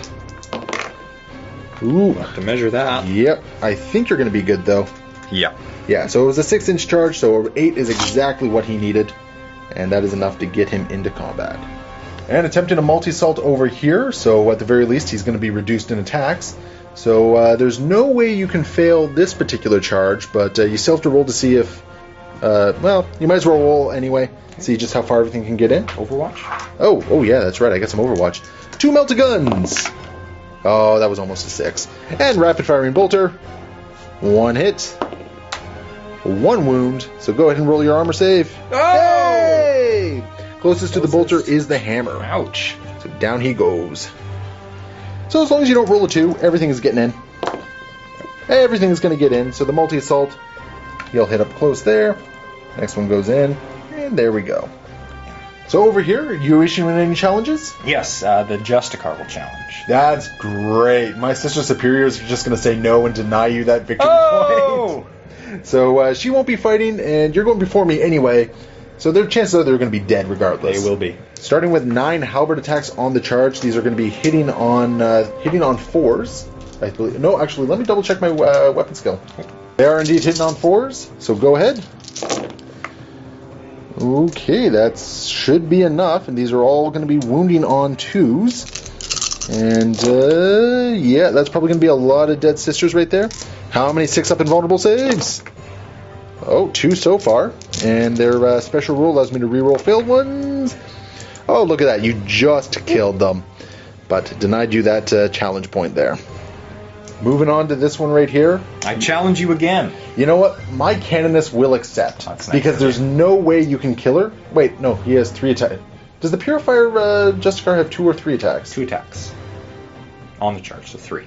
Ooh. Have to measure that. Yep. I think you're going to be good, though. Yeah. Yeah, so it was a 6-inch charge, so 8 is exactly what he needed. And that is enough to get him into combat. And attempting a multi-assault over here, so at the very least he's going to be reduced in attacks. So there's no way you can fail this particular charge, but you still have to roll to see if... well, you might as well roll anyway. See just how far everything can get in. Overwatch? Oh yeah, that's right, I got some Overwatch. 2 Melt-A-Guns! Oh, that was almost a 6. And Rapid Firing Bolter. 1 hit. 1 wound. So go ahead and roll your armor save. Oh! Hey! Closest to the bolter is the hammer. Ouch. So down he goes. So as long as you don't roll a 2, everything is getting in. Everything is going to get in. So the multi-assault, he'll hit up close there. Next one goes in. And there we go. So over here, are you issuing any challenges? Yes, the Justicar will challenge. That's great. My sister superiors are just going to say no and deny you that victory Oh! point. So she won't be fighting, and you're going before me anyway. So their chances are they're going to be dead regardless. They will be. Starting with 9 halberd attacks on the charge. These are going to be hitting on 4s. I believe. No, actually, let me double check my weapon skill. They are indeed hitting on 4s. So go ahead. Okay, that should be enough, and these are all going to be wounding on 2s. And, yeah, that's probably going to be a lot of dead sisters right there. How many 6-up invulnerable saves? Oh, 2 so far. And their special rule allows me to reroll failed ones. Oh, look at that. You just killed them. But denied you that challenge point there. Moving on to this one right here. I challenge you again. You know what? My Canoness will accept. That's nice because there's no way you can kill her. Wait, no, he has 3 attacks. Does the Purifier Justicar have 2 or 3 attacks? 2 attacks. On the charge, so 3.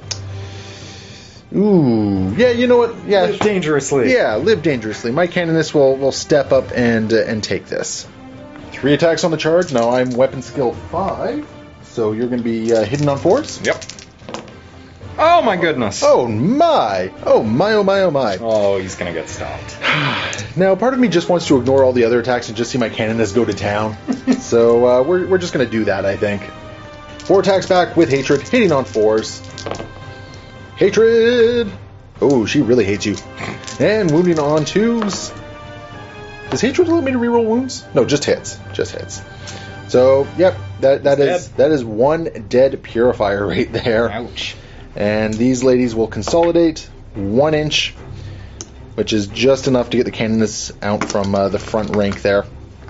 Ooh. Yeah, you know what? Yeah. Live dangerously. Yeah, live dangerously. My Canoness will step up and take this. 3 attacks on the charge. Now I'm weapon skill 5. So you're going to be hitting on 4s? Yep. Oh my goodness. Oh my. Oh my, oh my, oh my. Oh, he's going to get stopped. Now, part of me just wants to ignore all the other attacks and just see my Canoness go to town. So we're just going to do that, I think. 4 attacks back with Hatred, hitting on 4s. Hatred! Oh, she really hates you. And wounding on 2s. Does Hatred allow me to reroll wounds? No, just hits. Just hits. So, yep, that is 1 dead Purifier right there. Ouch. And these ladies will consolidate 1 inch, which is just enough to get the Canoness out from the front rank there.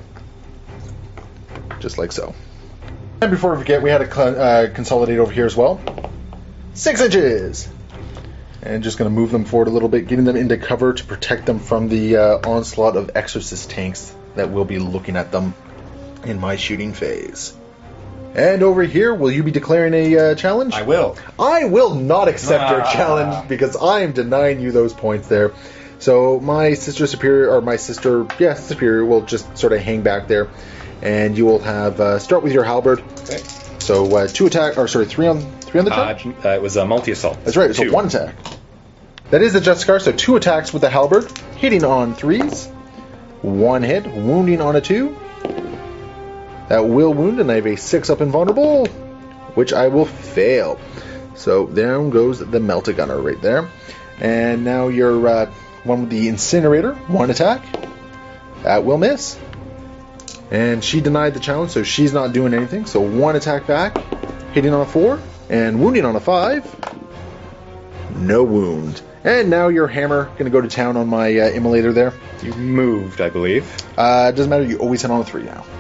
Just like so. And before we forget, we had to consolidate over here as well. 6 inches! And just going to move them forward a little bit, getting them into cover to protect them from the onslaught of Exorcist tanks that will be looking at them in my shooting phase. And over here, will you be declaring a challenge? I will. I will not accept your challenge because I am denying you those points there. So my sister superior, or my sister, superior, will just sort of hang back there. And you will have, start with your halberd. Okay. So 3 on 3 on the charge? It was a multi-assault. That's right, so 2. 1 attack. That is the Justicar, so 2 attacks with the halberd, hitting on 3s. 1 hit, wounding on a 2. That will wound, and I have a 6 up invulnerable, which I will fail. So down goes the Melt-A-Gunner right there. And now your one with the Incinerator, 1 attack. That will miss. And she denied the challenge, so she's not doing anything. So 1 attack back, hitting on a 4, and wounding on a 5. No wound. And now your hammer going to go to town on my immolator there. You moved, I believe. It doesn't matter, you always hit on a 3 now.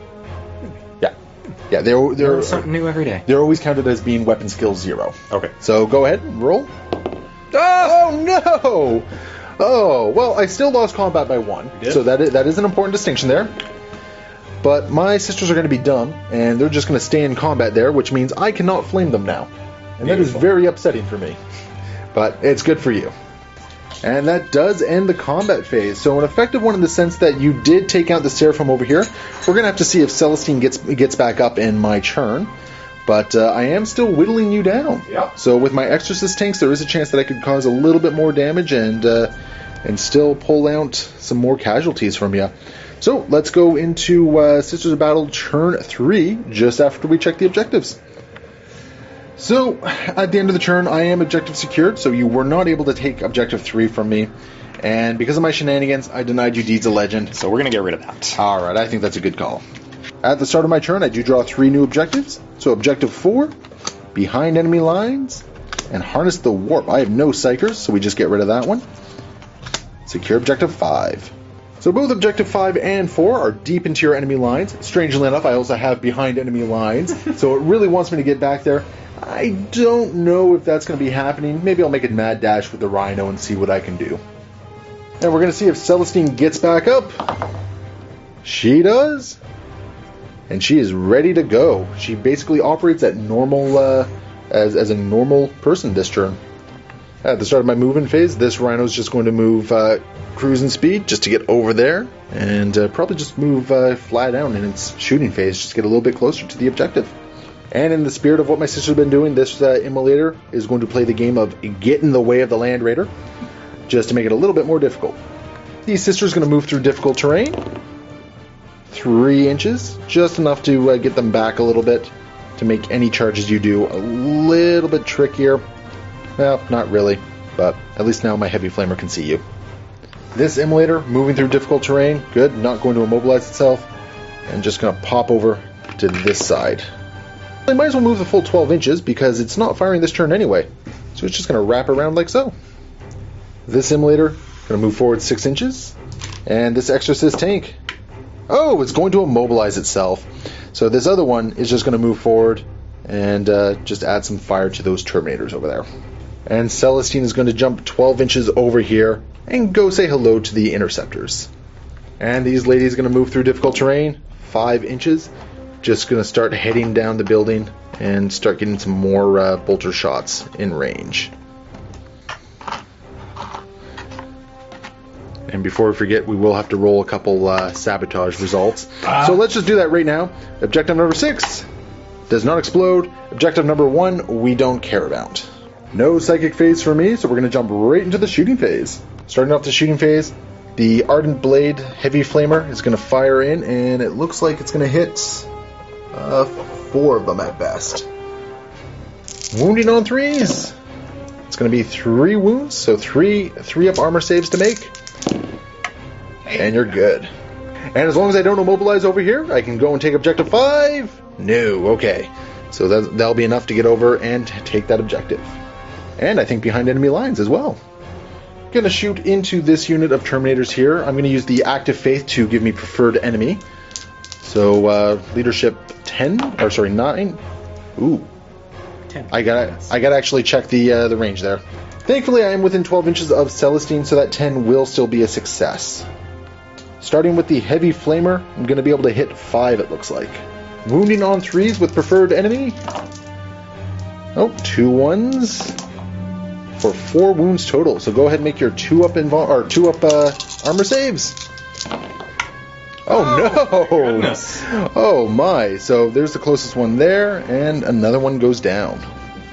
Yeah, they're something new every day. They're always counted as being weapon skill 0. Okay. So go ahead, roll. Oh no! Oh, well, I still lost combat by 1. So that is an important distinction there. But my sisters are going to be dumb, and they're just going to stay in combat there, which means I cannot flame them now. And that is very upsetting for me. But it's good for you. And that does end the combat phase. So an effective one in the sense that you did take out the Seraphim over here. We're going to have to see if Celestine gets back up in my turn. But I am still whittling you down. Yeah. So with my Exorcist tanks, there is a chance that I could cause a little bit more damage and still pull out some more casualties from you. So let's go into Sisters of Battle turn 3, just after we check the objectives. So, at the end of the turn, I am objective secured, so you were not able to take objective 3 from me. And because of my shenanigans, I denied you Deeds of Legend. So we're going to get rid of that. Alright, I think that's a good call. At the start of my turn, I do draw 3 new objectives. So objective 4, behind enemy lines, and harness the warp. I have no psychers, so we just get rid of that one. Secure objective 5. So both objective 5 and 4 are deep into your enemy lines. Strangely enough, I also have behind enemy lines, so it really wants me to get back there. I don't know if that's going to be happening. Maybe I'll make a mad dash with the Rhino and see what I can do. And we're going to see if Celestine gets back up. She does. And she is ready to go. She basically operates at normal, as a normal person this turn. At the start of my movement phase, this Rhino's just going to move cruising speed just to get over there. And probably just move fly down in its shooting phase, just get a little bit closer to the objective. And in the spirit of what my sister's been doing, this Immolator is going to play the game of get in the way of the Land Raider, just to make it a little bit more difficult. The sister's going to move through difficult terrain. 3 inches, just enough to get them back a little bit, to make any charges you do a little bit trickier. Well, not really, but at least now my Heavy Flamer can see you. This Immolator, moving through difficult terrain, good, not going to immobilize itself, and just going to pop over to this side. I might as well move the full 12 inches because it's not firing this turn anyway. So it's just going to wrap around like so. This Immolator going to move forward 6 inches. And this Exorcist tank, oh, it's going to immobilize itself. So this other one is just going to move forward and just add some fire to those Terminators over there. And Celestine is going to jump 12 inches over here and go say hello to the Interceptors. And these ladies are going to move through difficult terrain 5 inches. Just going to start heading down the building and start getting some more bolter shots in range. And before we forget, we will have to roll a couple sabotage results. So let's just do that right now. Objective number 6 does not explode. Objective number 1 we don't care about. No psychic phase for me, so we're going to jump right into the shooting phase. Starting off the shooting phase, the Ardent Blade Heavy Flamer is going to fire in, and it looks like it's going to hit 4 of them at best. Wounding on 3s. It's going to be 3 wounds, so 3 up armor saves to make. And you're good. And as long as I don't immobilize over here, I can go and take objective 5. No, okay. So that'll be enough to get over and take that objective. And I think behind enemy lines as well. Going to shoot into this unit of Terminators here. I'm going to use the Active Faith to give me preferred enemy. So leadership 9. Ooh. 10. I gotta actually check the range there. Thankfully, I am within 12 inches of Celestine, so that 10 will still be a success. Starting with the Heavy Flamer, I'm going to be able to hit 5, it looks like. Wounding on 3s with preferred enemy. Oh, 2 1s for 4 wounds total. So go ahead and make your 2 up armor saves. Oh no! Goodness. Oh my! So there's the closest one there, and another one goes down.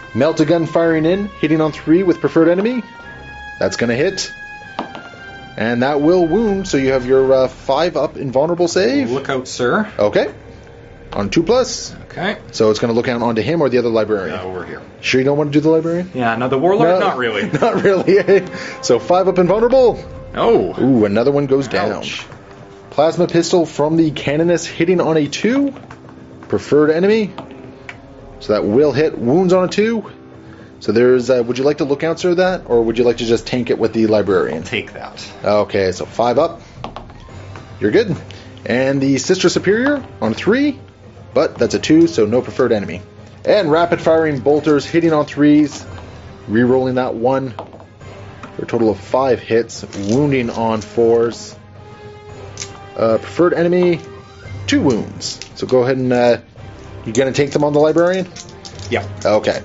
Melt-A-Gun firing in, hitting on 3 with preferred enemy. That's going to hit. And that will wound, so you have your 5-up invulnerable save. Look out, sir. Okay. On 2+. Okay. So it's going to look out onto him or the other librarian. Over here. Sure you don't want to do the librarian? Yeah, no, the warlord, No, not really. Not really. So 5-up invulnerable. Oh. Ooh, another one goes down. Ouch. Plasma pistol from the Canoness hitting on a 2. Preferred enemy. So that will hit. Wounds on a 2. So there's, would you like to look out, sir, that? Or would you like to just tank it with the librarian? Take that. Okay, so 5-up. You're good. And the Sister Superior on 3. But that's a 2, so no preferred enemy. And rapid firing bolters hitting on 3s. Rerolling that 1. For a total of 5 hits. Wounding on 4s. Preferred enemy, 2 wounds. So go ahead and, you gonna take them on the librarian? Yeah. Okay.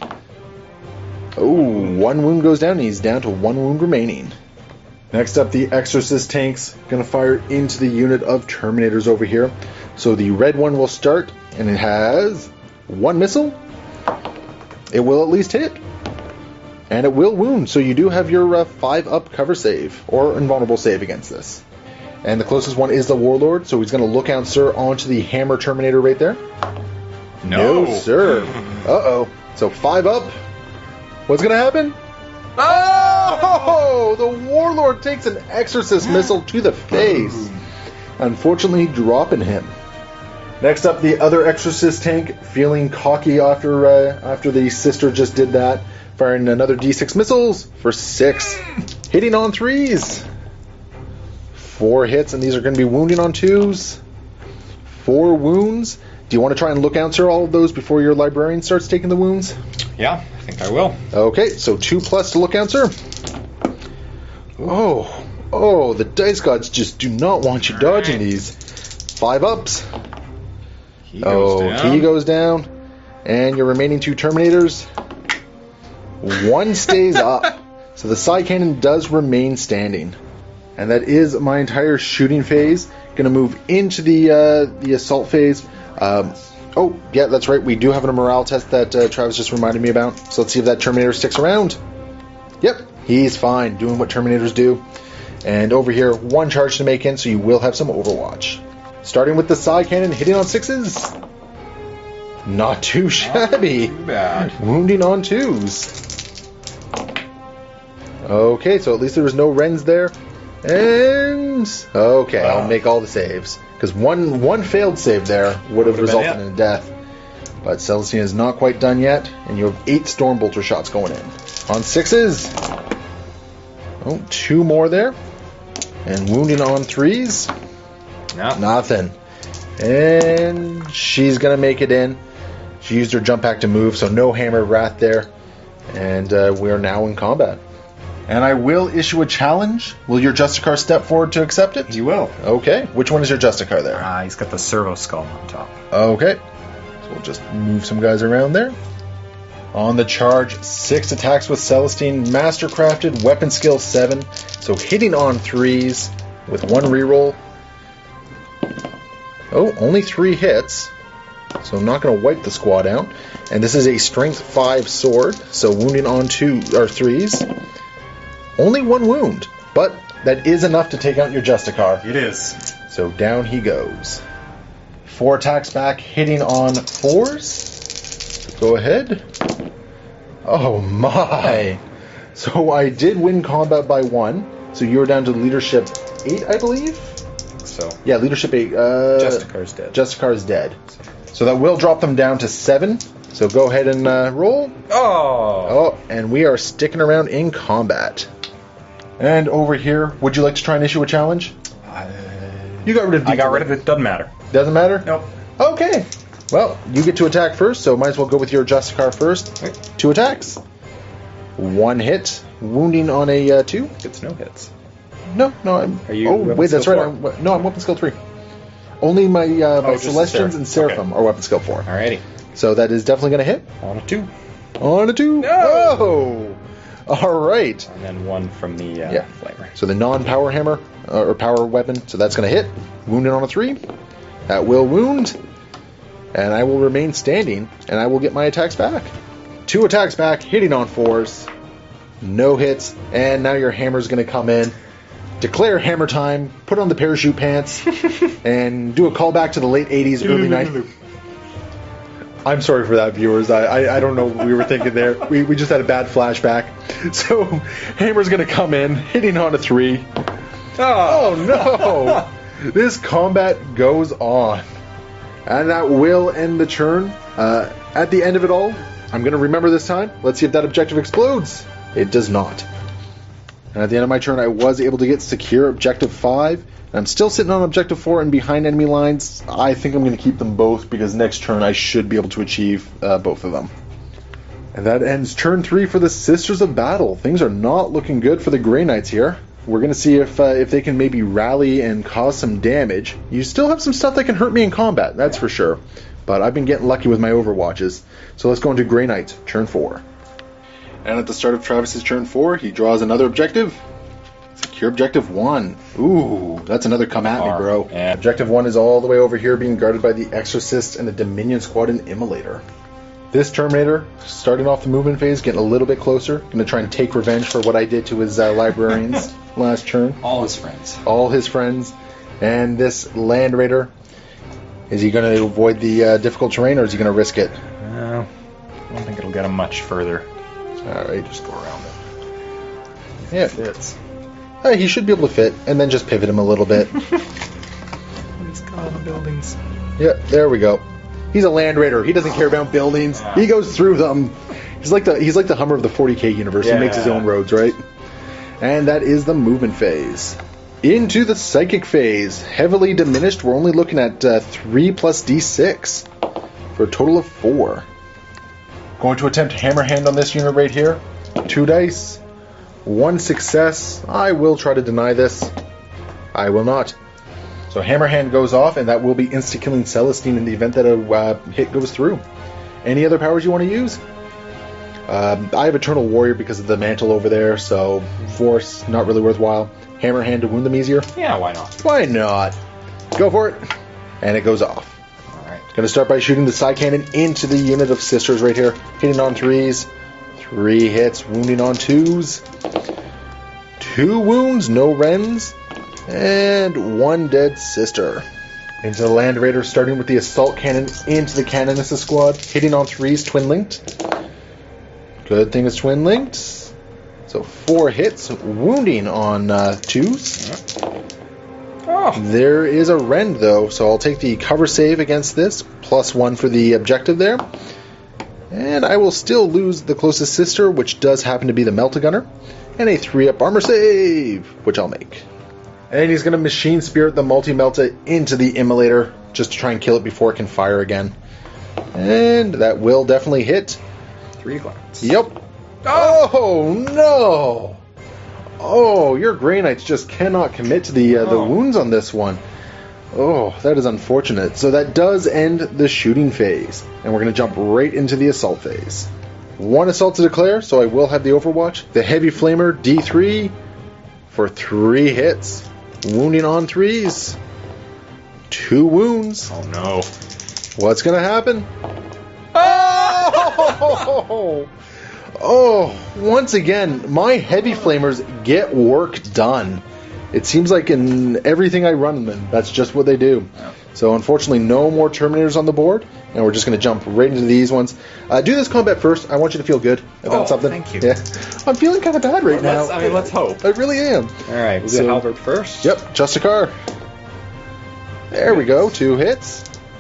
Oh, 1 wound goes down, and he's down to 1 wound remaining. Next up, the Exorcist tanks. Gonna fire into the unit of Terminators over here. So the red one will start, and it has 1 missile. It will at least hit. And it will wound, so you do have your 5-up cover save, or invulnerable save against this. And the closest one is the Warlord, so he's going to look out, sir, onto the Hammer Terminator right there. No. No, sir. Uh-oh. So 5-up. What's going to happen? Oh! The Warlord takes an Exorcist missile to the face. Unfortunately, dropping him. Next up, the other Exorcist tank, feeling cocky after the Sister just did that. Firing another D6 missiles for 6. Hitting on 3s. 4 hits, and these are going to be wounding on 2s. 4 wounds. Do you want to try and look answer all of those before your librarian starts taking the wounds? Yeah, I think I will. Okay, so 2+ to look answer. Oh, the dice gods just do not want you dodging these. 5-ups. He goes down. And your remaining 2 Terminators. 1 stays up. So the Psy Cannon does remain standing. And that is my entire shooting phase. Going to move into the assault phase. Oh, yeah, that's right. We do have a morale test that Travis just reminded me about. So let's see if that Terminator sticks around. Yep, he's fine, doing what Terminators do. And over here, 1 charge to make in, so you will have some Overwatch. Starting with the Psy Cannon, hitting on 6s. Not too shabby. Not too bad. Wounding on 2s. Okay, so at least there was no Rens there. And okay, I'll make all the saves. Because one failed save there would have resulted in a death. But Celestine is not quite done yet, and you have 8 Stormbolter shots going in. On 6s. Oh, 2 more there. And wounding on 3s. No. Nothing. And she's going to make it in. She used her jump pack to move, so no Hammer Wrath there. And we are now in combat. And I will issue a challenge. Will your Justicar step forward to accept it? He will. Okay. Which one is your Justicar there? He's got the servo skull on top. Okay. So we'll just move some guys around there. On the charge, 6 attacks with Celestine. Mastercrafted, weapon skill 7. So hitting on 3s with 1 reroll. Oh, only 3 hits. So I'm not going to wipe the squad out. And this is a strength 5 sword. So wounding on 3s. Only 1 wound, but that is enough to take out your Justicar. It is. So down he goes. 4 attacks back, hitting on 4s. So go ahead. Oh my! So I did win combat by 1. So you're down to leadership 8, I believe? So yeah, leadership 8. Justicar's dead. Justicar's dead. So that will drop them down to 7. So go ahead and roll. Oh, and we are sticking around in combat. And over here, would you like to try and issue a challenge? You got rid of. I got rid of it. Doesn't matter. Doesn't matter? Nope. Okay. Well, you get to attack first, so might as well go with your Justicar first. Right. 2 attacks. 1 hit, wounding on a 2. It's no hits. No, I'm. Are you? Oh, wait, that's right. I'm weapon skill 3. Only my Celestians and Seraphim are weapon skill 4. Alrighty. So that is definitely going to hit. On a 2. On a 2. No. Oh. All right. And then 1 from the flamer. So the non-power hammer or power weapon. So that's going to hit. Wounded on a 3. That will wound. And I will remain standing, and I will get my attacks back. 2 attacks back, hitting on 4s. No hits, and now your hammer's going to come in. Declare hammer time, put on the parachute pants, and do a callback to the late 80s, early 90s. I'm sorry for that, viewers. I don't know what we were thinking there. We just had a bad flashback. So, hammer's going to come in, hitting on a 3. Oh no! This combat goes on. And that will end the turn. At the end of it all, I'm going to remember this time. Let's see if that objective explodes. It does not. And at the end of my turn, I was able to get secure objective 5. And I'm still sitting on objective 4 and behind enemy lines. I think I'm going to keep them both because next turn I should be able to achieve both of them. And that ends turn 3 for the Sisters of Battle. Things are not looking good for the Grey Knights here. We're going to see if they can maybe rally and cause some damage. You still have some stuff that can hurt me in combat, that's for sure. But I've been getting lucky with my overwatches. So let's go into Grey Knight, turn 4. And at the start of Travis's turn 4, he draws another objective. Secure objective 1. Ooh, that's another come at me, bro. Yeah. Objective 1 is all the way over here being guarded by the Exorcist and the Dominion Squad and Immolator. This Terminator, starting off the movement phase, getting a little bit closer. Going to try and take revenge for what I did to his librarians last turn. All his friends. All his friends. And this Land Raider, is he going to avoid the difficult terrain, or is he going to risk it? I don't think it'll get him much further. Alright. Just go around it. Yeah, it fits. He should be able to fit, and then just pivot him a little bit. He's got all the buildings. Yeah, there we go. He's a Land Raider. He doesn't care about buildings. Yeah. He goes through them. He's like the Hummer of the 40K universe. Yeah. He makes his own roads, right? And that is the movement phase. Into the psychic phase. Heavily diminished. We're only looking at 3 plus D6 for a total of 4. Going to attempt Hammer Hand on this unit right here. 2 dice. 1 success. I will try to deny this. I will not. So Hammer Hand goes off, and that will be insta-killing Celestine in the event that a hit goes through. Any other powers you want to use? I have Eternal Warrior because of the mantle over there, so Force, not really worthwhile. Hammer Hand to wound them easier? Yeah, why not? Why not? Go for it. And it goes off. Alright. Going to start by shooting the side cannon into the unit of Sisters right here. Hitting on 3s. 3 hits, wounding on 2s. 2 wounds, no rends. And 1 dead sister. Into the Land Raider, starting with the assault cannon into the Canonissa squad. Hitting on 3s, twin linked. Good thing it's twin linked. So 4 hits, wounding on 2s. Oh. There is a rend though, so I'll take the cover save against this. +1 for the objective there. And I will still lose the closest sister, which does happen to be the Meltagunner. And a 3-up armor save, which I'll make. And he's going to Machine Spirit the Multi-Melta into the Immolator, just to try and kill it before it can fire again. And that will definitely hit. 3 glance. Yep. Oh, no! Oh, your Grey Knights just cannot commit to the wounds on this one. Oh, that is unfortunate. So that does end the shooting phase. And we're going to jump right into the assault phase. 1 assault to declare, so I will have the Overwatch. The Heavy Flamer, D3, for 3 hits. Wounding on 3s. 2 wounds. Oh no. What's going to happen? Oh! Oh, once again, my Heavy Flamers get work done. It seems like in everything I run them, that's just what they do. Yeah. So unfortunately, no more Terminators on the board, and we're just going to jump right into these ones. Do this combat first. I want you to feel good about something. Thank you. Yeah. I'm feeling kind of bad right now. Let's hope. I really am. Alright, we'll do Halberd first. Yep, Justicar. There we go, 2 hits.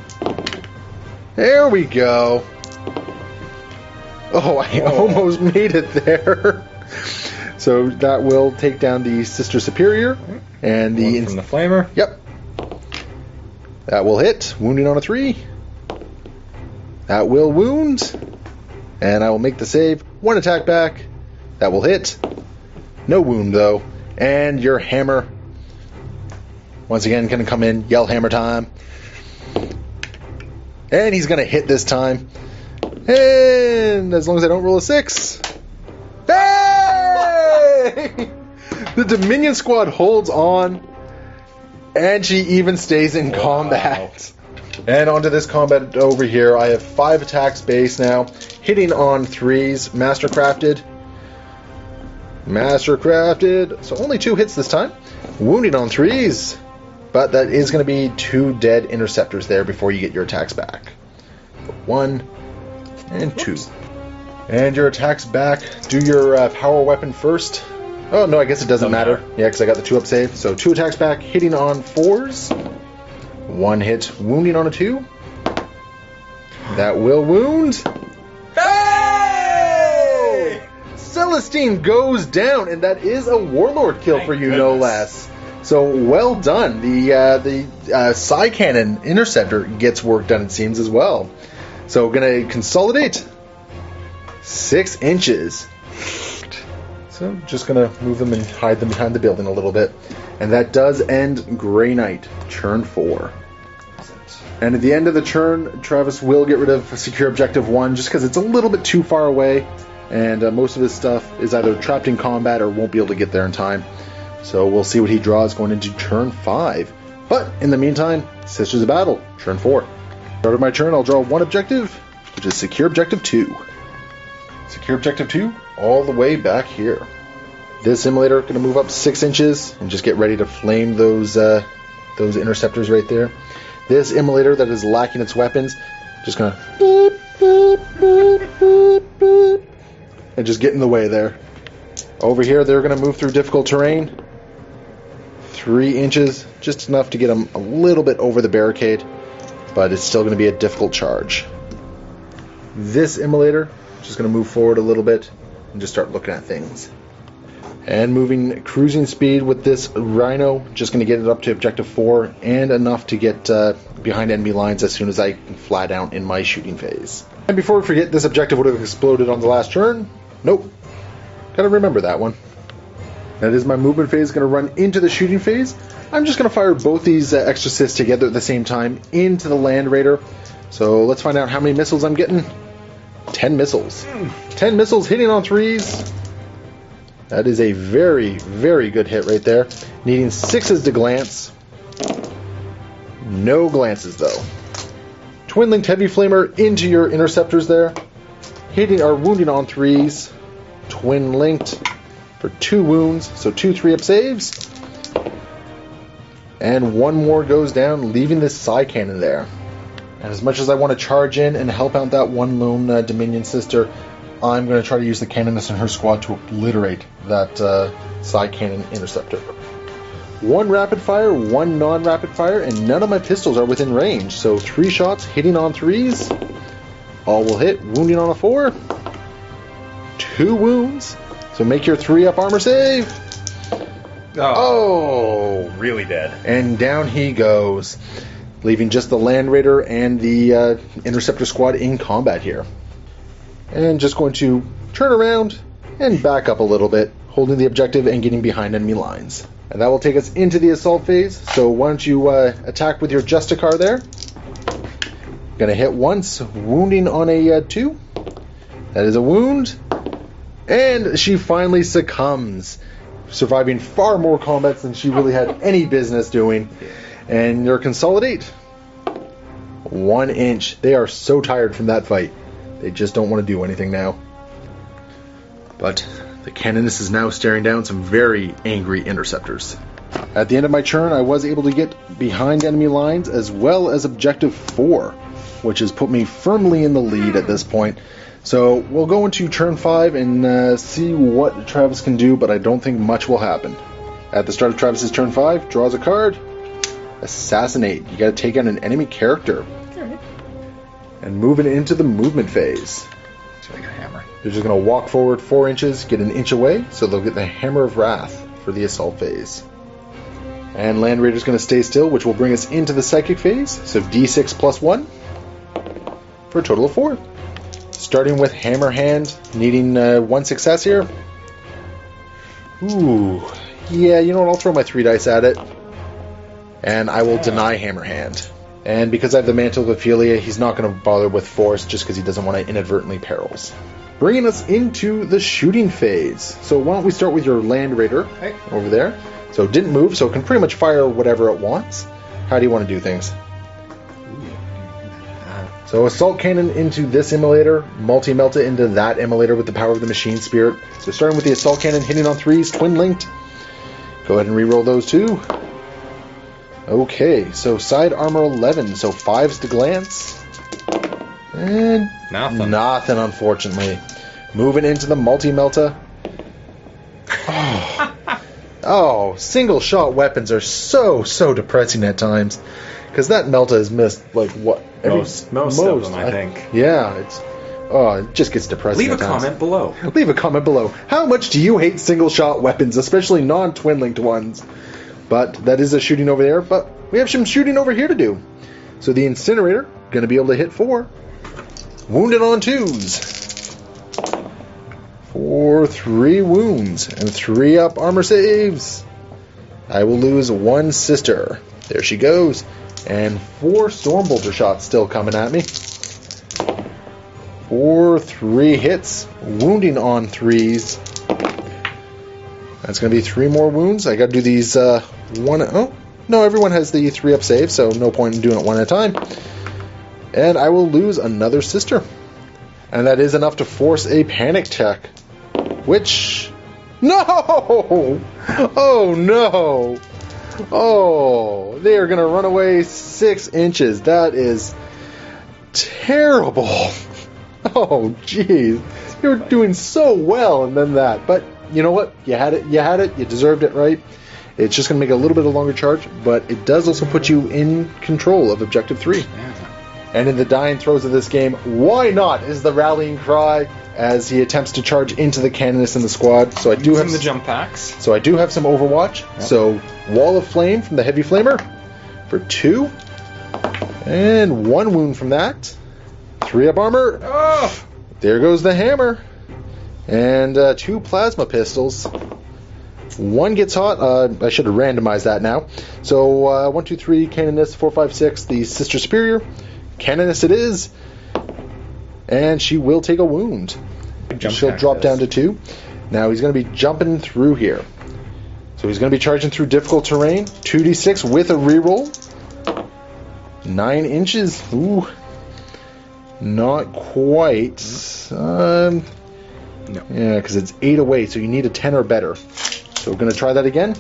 There we go. Oh, I almost made it there. So that will take down the Sister Superior. And the... One from the Flamer. Yep. That will hit. Wounding on a 3. That will wound. And I will make the save. 1 attack back. That will hit. No wound, though. And your hammer. Once again, going to come in. Yell hammer time. And he's going to hit this time. And as long as I don't roll a 6. Hey! The Dominion squad holds on. And she even stays in combat. And onto this combat over here, I have 5 attacks base now, hitting on 3s, Mastercrafted. So only 2 hits this time. Wounding on 3s, but that is going to be 2 dead interceptors there before you get your attacks back. 1 and 2. Oops. And your attacks back. Do your power weapon first. Oh, no, I guess it doesn't matter. Yeah, because I got the 2-up save. So 2 attacks back, hitting on 4s. 1 hit, wounding on a 2. That will wound. Hey! Celestine goes down, and that is a Warlord kill for you, no less. So well done. The Psy Cannon Interceptor gets work done, it seems, as well. So going to consolidate 6 inches. So just going to move them and hide them behind the building a little bit. And that does end Grey Knight, turn 4. And at the end of the turn, Travis will get rid of Secure Objective 1 just because it's a little bit too far away. And most of his stuff is either trapped in combat or won't be able to get there in time. So we'll see what he draws going into turn 5. But in the meantime, Sisters of Battle, turn 4. Start of my turn, I'll draw 1 objective, which is Secure Objective 2. Secure Objective 2, all the way back here. This Immolator going to move up 6 inches and just get ready to flame those interceptors right there. This Immolator that is lacking its weapons, just going to boop, boop, boop, boop, boop, and just get in the way there. Over here, they're going to move through difficult terrain. 3 inches, just enough to get them a little bit over the barricade, but it's still going to be a difficult charge. This Immolator just going to move forward a little bit and just start looking at things. And moving cruising speed with this Rhino, just going to get it up to Objective 4 and enough to get behind enemy lines as soon as I can flat out in my shooting phase. And before we forget, this objective would have exploded on the last turn. Nope. Gotta remember that one. That is my movement phase, going to run into the shooting phase. I'm just going to fire both these extra assists together at the same time into the Land Raider. So let's find out how many missiles I'm getting. 10 missiles. 10 missiles hitting on 3s. That is a very, very good hit right there. Needing 6s to glance. No glances, though. Twin-linked Heavy Flamer into your interceptors there. Hitting or wounding on 3s. Twin-linked for 2 wounds. So 2 3-up saves. And 1 more goes down, leaving this Psy Cannon there. And as much as I want to charge in and help out that one lone Dominion sister, I'm going to try to use the Canoness and her squad to obliterate that Psy Cannon Interceptor. 1 rapid fire, 1 non-rapid fire, and none of my pistols are within range. So 3 shots hitting on 3s. All will hit, wounding on a 4. 2 wounds. So make your 3-up armor save. Oh, really dead. And down he goes, leaving just the Land Raider and the Interceptor squad in combat here. And just going to turn around and back up a little bit, holding the objective and getting behind enemy lines. And that will take us into the assault phase. So why don't you attack with your Justicar there. Going to hit once, wounding on a 2. That is a wound. And she finally succumbs, surviving far more combats than she really had any business doing. And your consolidate. 1 inch. They are so tired from that fight. They just don't want to do anything now. But the Canoness is now staring down some very angry interceptors. At the end of my turn, I was able to get behind enemy lines as well as Objective 4, which has put me firmly in the lead at this point. So we'll go into turn 5 and see what Travis can do, but I don't think much will happen. At the start of Travis's turn 5, draws a card. Assassinate. You got to take out an enemy character. And moving into the movement phase. So I got a hammer. They're just going to walk forward 4 inches, get an inch away, so they'll get the Hammer of Wrath for the assault phase. And Land Raider's going to stay still, which will bring us into the psychic phase. So D6 plus 1 for a total of 4. Starting with Hammer Hand, needing 1 success here. Ooh, yeah, you know what? I'll throw my 3 dice at it. And I will deny Hammer Hand. And because I have the Mantle of Ophelia, he's not going to bother with Force just because he doesn't want to inadvertently perils. Bringing us into the shooting phase. So why don't we start with your Land Raider over there. So it didn't move, so it can pretty much fire whatever it wants. How do you want to do things? So Assault Cannon into this Immolator, Multi-Melta into that Immolator with the power of the Machine Spirit. So starting with the Assault Cannon, hitting on 3s, Twin Linked. Go ahead and reroll those 2. Okay, so side armor 11, so 5s to glance. And nothing, unfortunately. Moving into the Multi-Melta. Oh, single shot weapons are so depressing at times. Because that Melta has missed, like, what? Most of them, I think. Yeah, it just gets depressing. Leave a comment below. Leave a comment below. How much do you hate single shot weapons, especially non-twin linked ones? But that is a shooting over there, but we have some shooting over here to do. So the Incinerator, going to be able to hit 4. Wounded on 2s. For 3 wounds and 3 up armor saves. I will lose 1 sister. There she goes. And 4 Stormbolter shots still coming at me. For 3 hits. Wounding on 3s. That's going to be 3 more wounds. I got to do these one. Oh, no, everyone has the 3 up save, so no point in doing it one at a time. And I will lose another sister. And that is enough to force a panic check. Which... No! Oh, no! Oh, they are going to run away 6 inches. That is terrible. Oh, jeez. You were doing so well, and then that. But you know what? You had it. You deserved it, right? It's just going to make a little bit of longer charge, but it does also put you in control of Objective 3. Yeah. And in the dying throes of this game, why not is the rallying cry as he attempts to charge into the Canonist in the squad. So I do have the jump packs. So I do have some Overwatch. Yep. So Wall of Flame from the Heavy Flamer for 2. And 1 wound from that. 3 up armor. Oh! There goes the hammer. And 2 plasma pistols. 1 gets hot. I should have randomized that now. So 1, 2, 3, Canonist, 4, 5, 6, the Sister Superior. Canonist it is. And she will take a wound. She'll drop down to 2. Now he's going to be jumping through here. So he's going to be charging through difficult terrain. 2d6 with a reroll. 9 inches. Ooh. Not quite. No. Yeah, because it's 8 away, so you need a 10 or better. So we're going to try that again.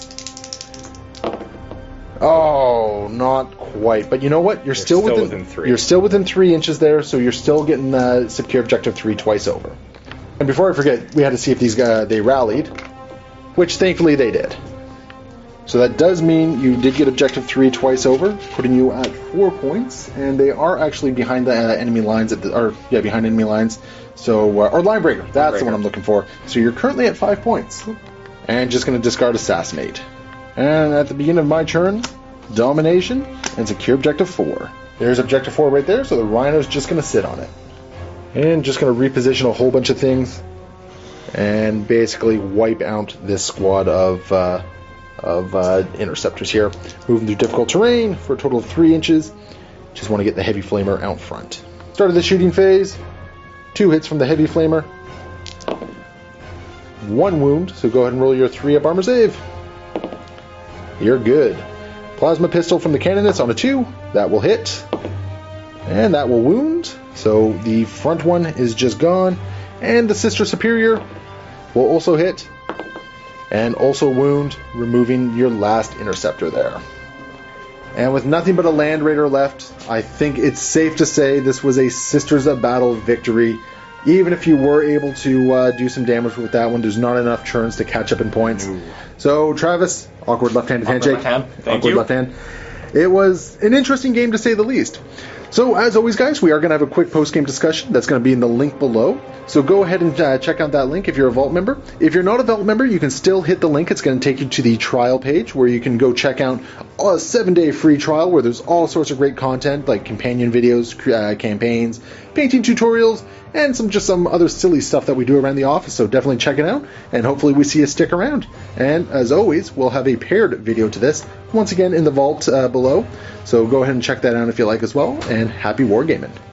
Oh, not quite. But you know what? You're still within 3. You're still within 3 inches there, so you're still getting secure Objective 3 twice over. And before I forget, we had to see if these guys they rallied, which thankfully they did. So that does mean you did get Objective 3 twice over, putting you at 4 points, and they are actually behind the enemy lines behind enemy lines. So or line breaker, that's the one I'm looking for. So you're currently at 5 points, and just going to discard Assassinate. And at the beginning of my turn, Domination and secure Objective 4. There's Objective 4 right there, so the Rhino's just going to sit on it. And just going to reposition a whole bunch of things and basically wipe out this squad of interceptors here. Moving through difficult terrain for a total of 3 inches. Just want to get the Heavy Flamer out front. Started the shooting phase. 2 hits from the Heavy Flamer. 1 wound, so go ahead and roll your 3 up armor save. You're good. Plasma pistol from the Canonist on a 2. That will hit. And that will wound. So the front one is just gone. And the Sister Superior will also hit. And also wound, removing your last interceptor there. And with nothing but a Land Raider left, I think it's safe to say this was a Sisters of Battle victory. Even if you were able to do some damage with that one, there's not enough turns to catch up in points. Ooh. So, Travis, awkward left-handed handshake. Awkward left hand. It was an interesting game to say the least. So, as always, guys, we are going to have a quick post-game discussion. That's going to be in the link below. So go ahead and check out that link if you're a Vault member. If you're not a Vault member, you can still hit the link. It's going to take you to the trial page where you can go check out a 7-day free trial where there's all sorts of great content like companion videos, campaigns, painting tutorials, and some other silly stuff that we do around the office. So definitely check it out, and hopefully we see you stick around. And as always, we'll have a paired video to this, once again in the Vault below. So go ahead and check that out if you like as well, and happy wargaming.